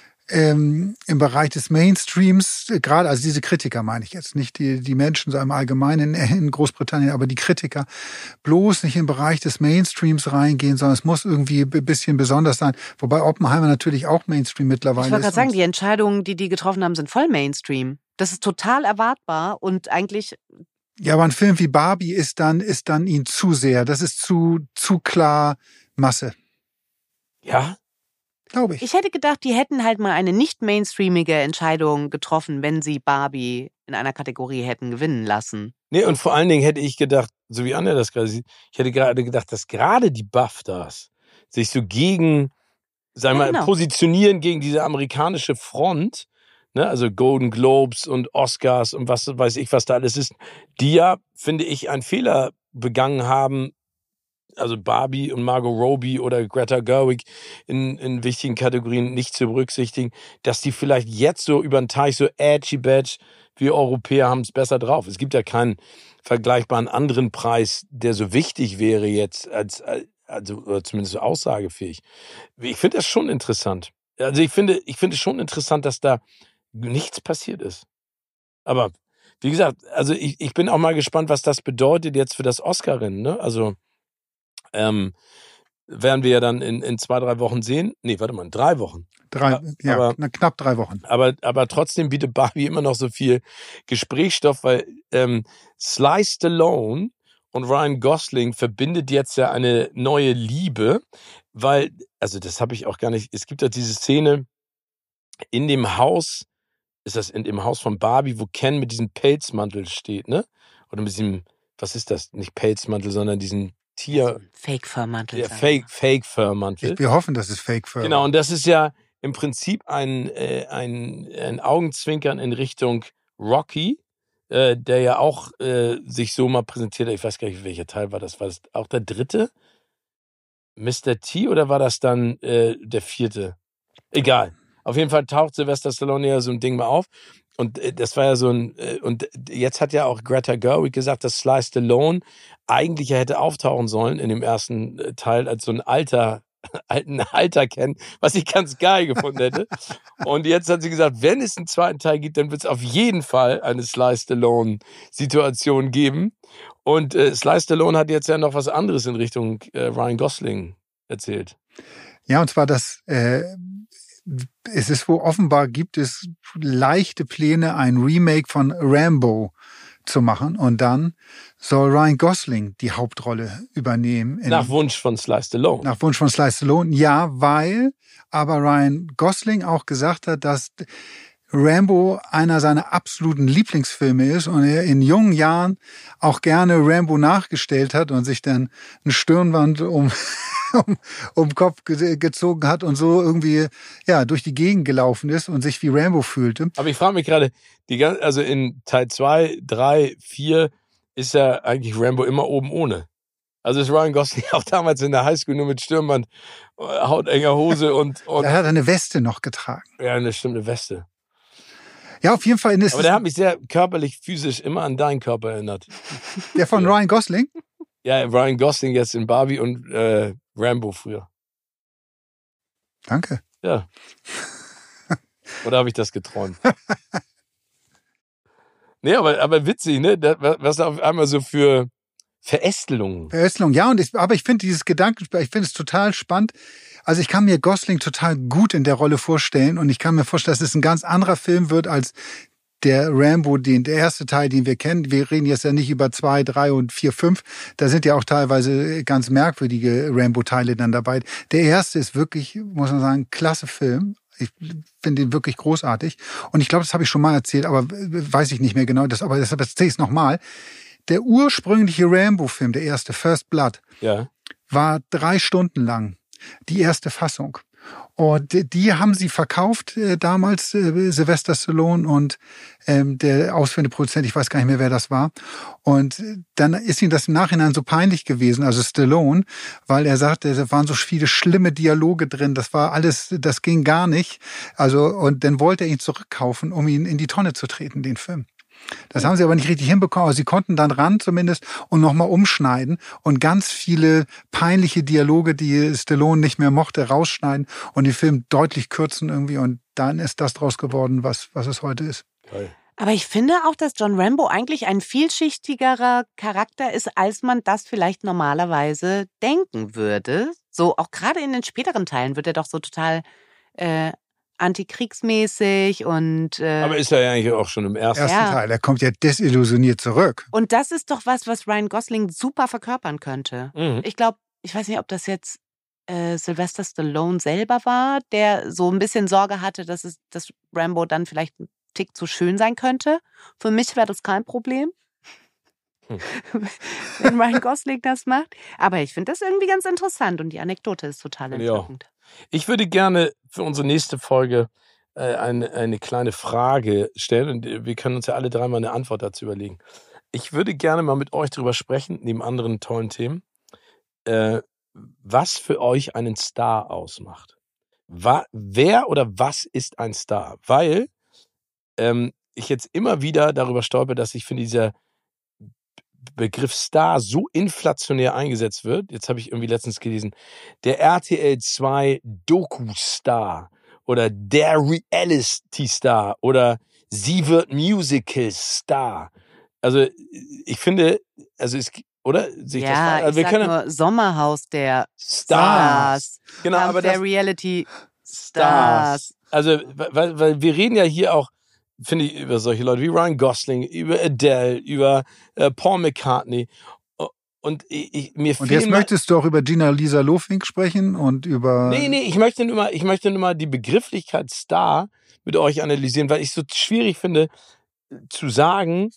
ähm, im Bereich des Mainstreams, gerade, also diese Kritiker meine ich jetzt, nicht die, die Menschen so im Allgemeinen in, in Großbritannien, aber die Kritiker bloß nicht im Bereich des Mainstreams reingehen, sondern es muss irgendwie ein bisschen besonders sein. Wobei Oppenheimer natürlich auch Mainstream mittlerweile ist. Ich wollte gerade sagen, die Entscheidungen, die die getroffen haben, sind voll Mainstream. Das ist total erwartbar und eigentlich... Ja, aber ein Film wie Barbie ist dann, ist dann ihn zu sehr. Das ist zu, zu klar Masse. Ja? Glaube ich. Ich hätte gedacht, die hätten halt mal eine nicht mainstreamige Entscheidung getroffen, wenn sie Barbie in einer Kategorie hätten gewinnen lassen. Nee, und vor allen Dingen hätte ich gedacht, so wie Anja das gerade sieht, ich hätte gerade gedacht, dass gerade die BAFTAs sich so gegen, sagen wir Ja, mal, genau. positionieren gegen diese amerikanische Front, ne, also Golden Globes und Oscars und was weiß ich, was da alles ist, die ja, finde ich, einen Fehler begangen haben, also Barbie und Margot Robbie oder Greta Gerwig in, in wichtigen Kategorien nicht zu berücksichtigen, dass die vielleicht jetzt so über den Teich so edgy badge, wir Europäer haben es besser drauf. Es gibt ja keinen vergleichbaren anderen Preis, der so wichtig wäre jetzt, als, also, oder zumindest so aussagefähig. Ich finde das schon interessant. Also ich finde, ich finde es schon interessant, dass da nichts passiert ist. Aber wie gesagt, also ich, ich bin auch mal gespannt, was das bedeutet jetzt für das Oscar-Rennen, ne? Also Ähm, werden wir ja dann in, in zwei, drei Wochen sehen. Nee, warte mal, in drei Wochen. Drei, ja, aber, na, knapp drei Wochen. Aber, aber trotzdem bietet Barbie immer noch so viel Gesprächsstoff, weil ähm, Sly Stallone und Ryan Gosling verbindet jetzt ja eine neue Liebe, weil, also das habe ich auch gar nicht, es gibt ja diese Szene in dem Haus, ist das in dem Haus von Barbie, wo Ken mit diesem Pelzmantel steht, ne? Oder mit diesem, was ist das? Nicht Pelzmantel, sondern diesen Tier. Fake-Fur-Mantel. Der Fake, Fake-Fur-Mantel. Wir hoffen, dass es Fake-Fur. Genau, und das ist ja im Prinzip ein, äh, ein, ein Augenzwinkern in Richtung Rocky, äh, der ja auch äh, sich so mal präsentiert hat. Ich weiß gar nicht, welcher Teil war das. War das auch der dritte? Mister T oder war das dann äh, der vierte? Egal. Auf jeden Fall taucht Sylvester Stallone ja so ein Ding mal auf. Und äh, das war ja so ein, äh, und jetzt hat ja auch Greta Gerwig gesagt, dass Sly Stallone eigentlich ja hätte auftauchen sollen in dem ersten äh, Teil als so ein alter, alten Alter kennen, was ich ganz geil gefunden hätte. Und jetzt hat sie gesagt, wenn es einen zweiten Teil gibt, dann wird es auf jeden Fall eine Sly Stallone-Situation geben. Und äh, Sly Stallone hat jetzt ja noch was anderes in Richtung äh, Ryan Gosling erzählt. Ja, und zwar das, äh, es ist wohl offenbar, gibt es leichte Pläne, ein Remake von Rambo zu machen. Und dann soll Ryan Gosling die Hauptrolle übernehmen. Nach Wunsch von Sly Stallone. Nach Wunsch von Sly Stallone, ja, weil aber Ryan Gosling auch gesagt hat, dass Rambo einer seiner absoluten Lieblingsfilme ist und er in jungen Jahren auch gerne Rambo nachgestellt hat und sich dann ein Stirnband um um, um Kopf ge- gezogen hat und so irgendwie ja durch die Gegend gelaufen ist und sich wie Rambo fühlte. Aber ich frage mich gerade, die ganze, also in Teil zwei, drei, vier ist ja eigentlich Rambo immer oben ohne. Also ist Ryan Gosling auch damals in der Highschool nur mit Stirnband, hautenger Hose und, und Er hat eine Weste noch getragen. Ja, eine bestimmte Weste. Ja, auf jeden Fall ist Aber der hat mich sehr körperlich, physisch immer an deinen Körper erinnert. Der von ja. Ryan Gosling? Ja, Ryan Gosling jetzt in Barbie und äh, Rambo früher. Danke. Ja. Oder habe ich das geträumt? Nee, aber, aber witzig, ne? Was da auf einmal so für Verästelung. Verästelung, ja. Und ich, aber ich finde dieses Gedankenspiel, ich finde es total spannend. Also ich kann mir Gosling total gut in der Rolle vorstellen und ich kann mir vorstellen, dass es ein ganz anderer Film wird als der Rambo, den, der erste Teil, den wir kennen. Wir reden jetzt ja nicht über zwei, drei und vier, fünf. Da sind ja auch teilweise ganz merkwürdige Rambo-Teile dann dabei. Der erste ist wirklich, muss man sagen, klasse Film. Ich finde ihn wirklich großartig. Und ich glaube, das habe ich schon mal erzählt, aber weiß ich nicht mehr genau. Das, aber deshalb erzähle ich es nochmal. Der ursprüngliche Rambo-Film, der erste, First Blood, ja. war drei Stunden lang. Die erste Fassung. Und die haben sie verkauft äh, damals, äh, Sylvester Stallone und ähm, der ausführende Produzent, ich weiß gar nicht mehr, wer das war. Und dann ist ihm das im Nachhinein so peinlich gewesen, also Stallone, weil er sagte, da waren so viele schlimme Dialoge drin, das war alles, das ging gar nicht. Also und dann wollte er ihn zurückkaufen, um ihn in die Tonne zu treten, den Film. Das haben sie aber nicht richtig hinbekommen, aber sie konnten dann ran zumindest und nochmal umschneiden und ganz viele peinliche Dialoge, die Stallone nicht mehr mochte, rausschneiden und den Film deutlich kürzen irgendwie und dann ist das draus geworden, was, was es heute ist. Geil. Aber ich finde auch, dass John Rambo eigentlich ein vielschichtigerer Charakter ist, als man das vielleicht normalerweise denken würde. So auch gerade in den späteren Teilen wird er doch so total äh, antikriegsmäßig und äh, aber ist er ja eigentlich auch schon im ersten, ersten Ja. Teil. Er kommt ja desillusioniert zurück. und das ist doch was, was Ryan Gosling super verkörpern könnte. Mhm. Ich glaube, ich weiß nicht, ob das jetzt äh, Sylvester Stallone selber war, der so ein bisschen Sorge hatte, dass es, dass Rambo dann vielleicht ein Tick zu schön sein könnte. Für mich wäre das kein Problem, Hm. wenn Ryan Gosling das macht. Aber ich finde das irgendwie ganz interessant und die Anekdote ist total Ja. entzückend. Ich würde gerne für unsere nächste Folge äh, eine, eine kleine Frage stellen und wir können uns ja alle dreimal eine Antwort dazu überlegen. Ich würde gerne mal mit euch drüber sprechen, neben anderen tollen Themen, äh, was für euch einen Star ausmacht. Wa- wer oder was ist ein Star? Weil ähm, ich jetzt immer wieder darüber stolper, dass ich finde, dieser Begriff Star so inflationär eingesetzt wird. Jetzt habe ich irgendwie letztens gelesen, der R T L zwei Doku-Star oder der Reality-Star oder sie wird Musical-Star. Also ich finde, also es, oder? Sehe ich das Ja, falsch? Also ich wir sag können nur Sommerhaus der Stars. Stars. Genau, Kampf aber der das Reality Stars. Stars. Also, weil, weil wir reden ja hier auch, finde ich, über solche Leute wie Ryan Gosling, über Adele, über äh, Paul McCartney. Und ich, ich, mir Und fehlen jetzt mal- möchtest du auch über Gina Lisa Lofink sprechen und über... Nee, nee, ich möchte nur mal, ich möchte nur mal die Begrifflichkeit Star mit euch analysieren, weil ich es so schwierig finde, zu sagen,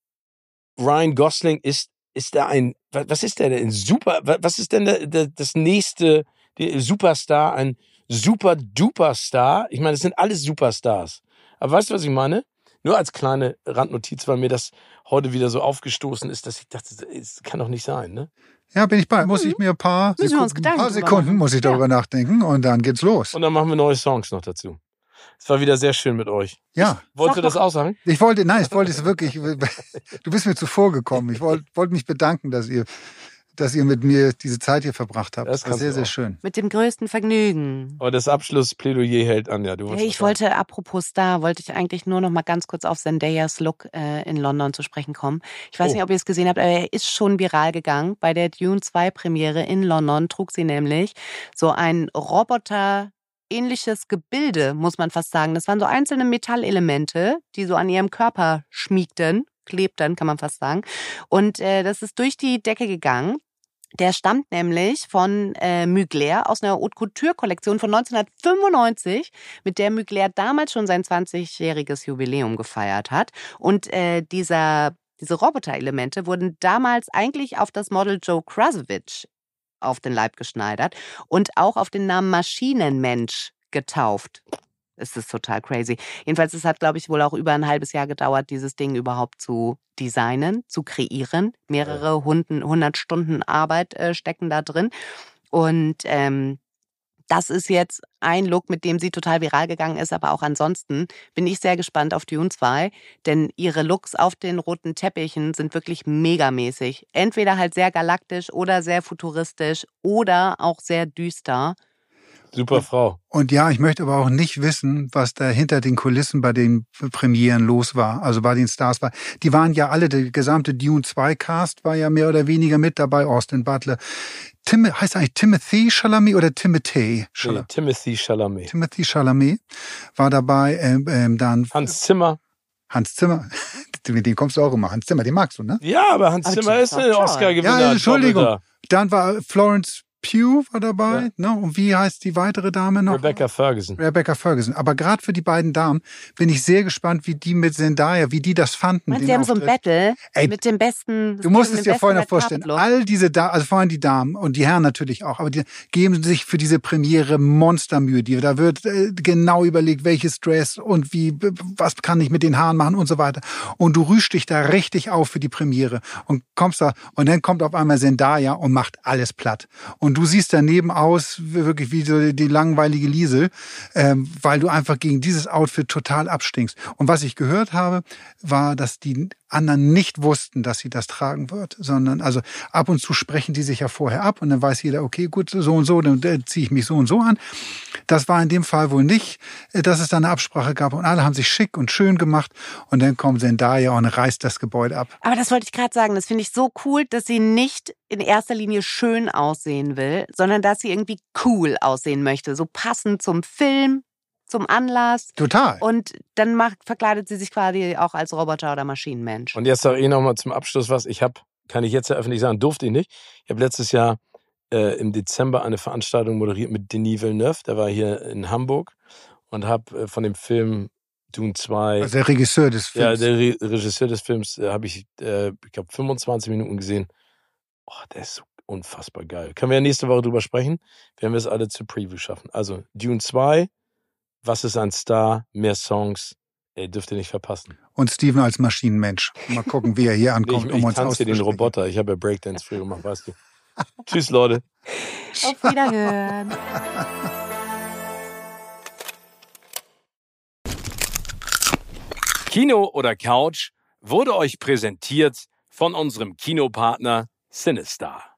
Ryan Gosling ist, ist da ein, wa- was ist der denn? Ein Super, wa- was ist denn der, der, das nächste, der Superstar, ein Super-Duper-Star? Ich meine, das sind alles Superstars. Aber weißt du, was ich meine? Nur als kleine Randnotiz, weil mir das heute wieder so aufgestoßen ist, dass ich dachte, es kann doch nicht sein, ne? Ja, bin ich bei. Muss ich mir ein paar Müssen wir uns Sekunden, Gedanken paar drüber Sekunden machen. muss ich darüber nachdenken und dann geht's los. Und dann machen wir neue Songs noch dazu. Es war wieder sehr schön mit euch. Ja, Wolltest du Sag das auch sagen? ich wollte, nein, ich wollte es wirklich, du bist mir zuvor gekommen. Ich wollte, wollte mich bedanken, dass ihr, dass ihr mit mir diese Zeit hier verbracht habt. Das Das war kannst sehr, du sehr auch. schön. Mit dem größten Vergnügen. Aber das Abschlussplädoyer hält Anja. Du Hey, wolltest ich was sagen. wollte, apropos Star, wollte ich eigentlich nur noch mal ganz kurz auf Zendayas Look äh, in London zu sprechen kommen. Ich weiß Oh. nicht, ob ihr es gesehen habt, aber er ist schon viral gegangen. Bei der Dune zwei Premiere in London trug sie nämlich so ein Roboter-ähnliches Gebilde, muss man fast sagen. Das waren so einzelne Metallelemente, die so an ihrem Körper schmiegten, klebten, kann man fast sagen. Und äh, das ist durch die Decke gegangen. Der stammt nämlich von äh, Mugler aus einer Haute Couture-Kollektion von neunzehnhundertfünfundneunzig, mit der Mugler damals schon sein zwanzigjähriges Jubiläum gefeiert hat. Und äh, dieser, diese Roboterelemente wurden damals eigentlich auf das Model Joe Krasowitsch auf den Leib geschneidert und auch auf den Namen Maschinenmensch getauft. Es ist total crazy. Jedenfalls, es hat, glaube ich, wohl auch über ein halbes Jahr gedauert, dieses Ding überhaupt zu designen, zu kreieren. Mehrere Hunden, hundert Stunden Arbeit äh, stecken da drin. Und ähm, das ist jetzt ein Look, mit dem sie total viral gegangen ist. Aber auch ansonsten bin ich sehr gespannt auf Dune zwei. Denn ihre Looks auf den roten Teppichen sind wirklich megamäßig. Entweder halt sehr galaktisch oder sehr futuristisch oder auch sehr düster. Super Frau. Und ja, ich möchte aber auch nicht wissen, was da hinter den Kulissen bei den Premieren los war, also bei den Stars war. Die waren ja alle, der gesamte Dune zwei Cast war ja mehr oder weniger mit dabei, Austin Butler. Tim, heißt eigentlich Timothy Chalamet oder Timothy Chalamet? Nee, Timothy Chalamet. Timothy Chalamet war dabei, ähm, ähm, dann Hans Zimmer. Hans Zimmer, mit dem kommst du auch immer. Hans Zimmer, den magst du, ne? Ja, aber Hans Aber Zimmer die ist ist ein doch toll. Oscar-Gewinner. Ja, Entschuldigung. Doppelter. Dann war Florence Pugh war dabei, Ja. ne? Und wie heißt die weitere Dame noch? Rebecca Ferguson. Rebecca Ferguson. Aber gerade für die beiden Damen bin ich sehr gespannt, wie die mit Zendaya, wie die das fanden. Meinst du, den sie haben so ein Auftritt. Battle Ey, mit dem besten... Du musst es dem dir besten vorhin noch Red vorstellen. Carpet-Look? All diese Damen, also vor allem die Damen und die Herren natürlich auch, aber die geben sich für diese Premiere Monstermühe. Die, da wird äh, genau überlegt, welches Dress und wie, was kann ich mit den Haaren machen und so weiter. Und du rührst dich da richtig auf für die Premiere und kommst da und dann kommt auf einmal Zendaya und macht alles platt. Und du siehst daneben aus, wirklich wie so die langweilige Liesel, ähm, weil du einfach gegen dieses Outfit total abstinkst. Und was ich gehört habe, war, dass die anderen nicht wussten, dass sie das tragen wird, sondern also ab und zu sprechen die sich ja vorher ab und dann weiß jeder, okay, gut, so und so, dann äh, ziehe ich mich so und so an. Das war in dem Fall wohl nicht, äh, dass es da eine Absprache gab und alle haben sich schick und schön gemacht und dann kommt Zendaya und reißt das Gebäude ab. Aber das wollte ich gerade sagen, das finde ich so cool, dass sie nicht in erster Linie schön aussehen will, sondern dass sie irgendwie cool aussehen möchte, so passend zum Film, zum Anlass. Total. Und dann macht, verkleidet sie sich quasi auch als Roboter oder Maschinenmensch. Und jetzt sage ich noch mal zum Abschluss was. Ich habe, kann ich jetzt ja öffentlich sagen, durfte ich nicht. Ich habe letztes Jahr äh, im Dezember eine Veranstaltung moderiert mit Denis Villeneuve. Der war hier in Hamburg und habe äh, von dem Film Dune zwei... Also der Regisseur des Ja, Films. der Re Regisseur des Films äh, habe ich, äh, ich glaube, fünfundzwanzig Minuten gesehen. Oh, der ist so unfassbar geil. Können wir ja nächste Woche drüber sprechen, wenn wir es alle zu Preview schaffen. Also, Dune zwei, was ist ein Star, mehr Songs, ey, dürft ihr nicht verpassen. Und Steven als Maschinenmensch. Mal gucken, wie er hier Nee, ankommt, ich um ich uns tanze hier den auszusprechen. Roboter. Ich habe ja Breakdance früher gemacht, weißt du. Tschüss, Leute. Auf Wiederhören. Kino oder Couch wurde euch präsentiert von unserem Kinopartner Cinestar.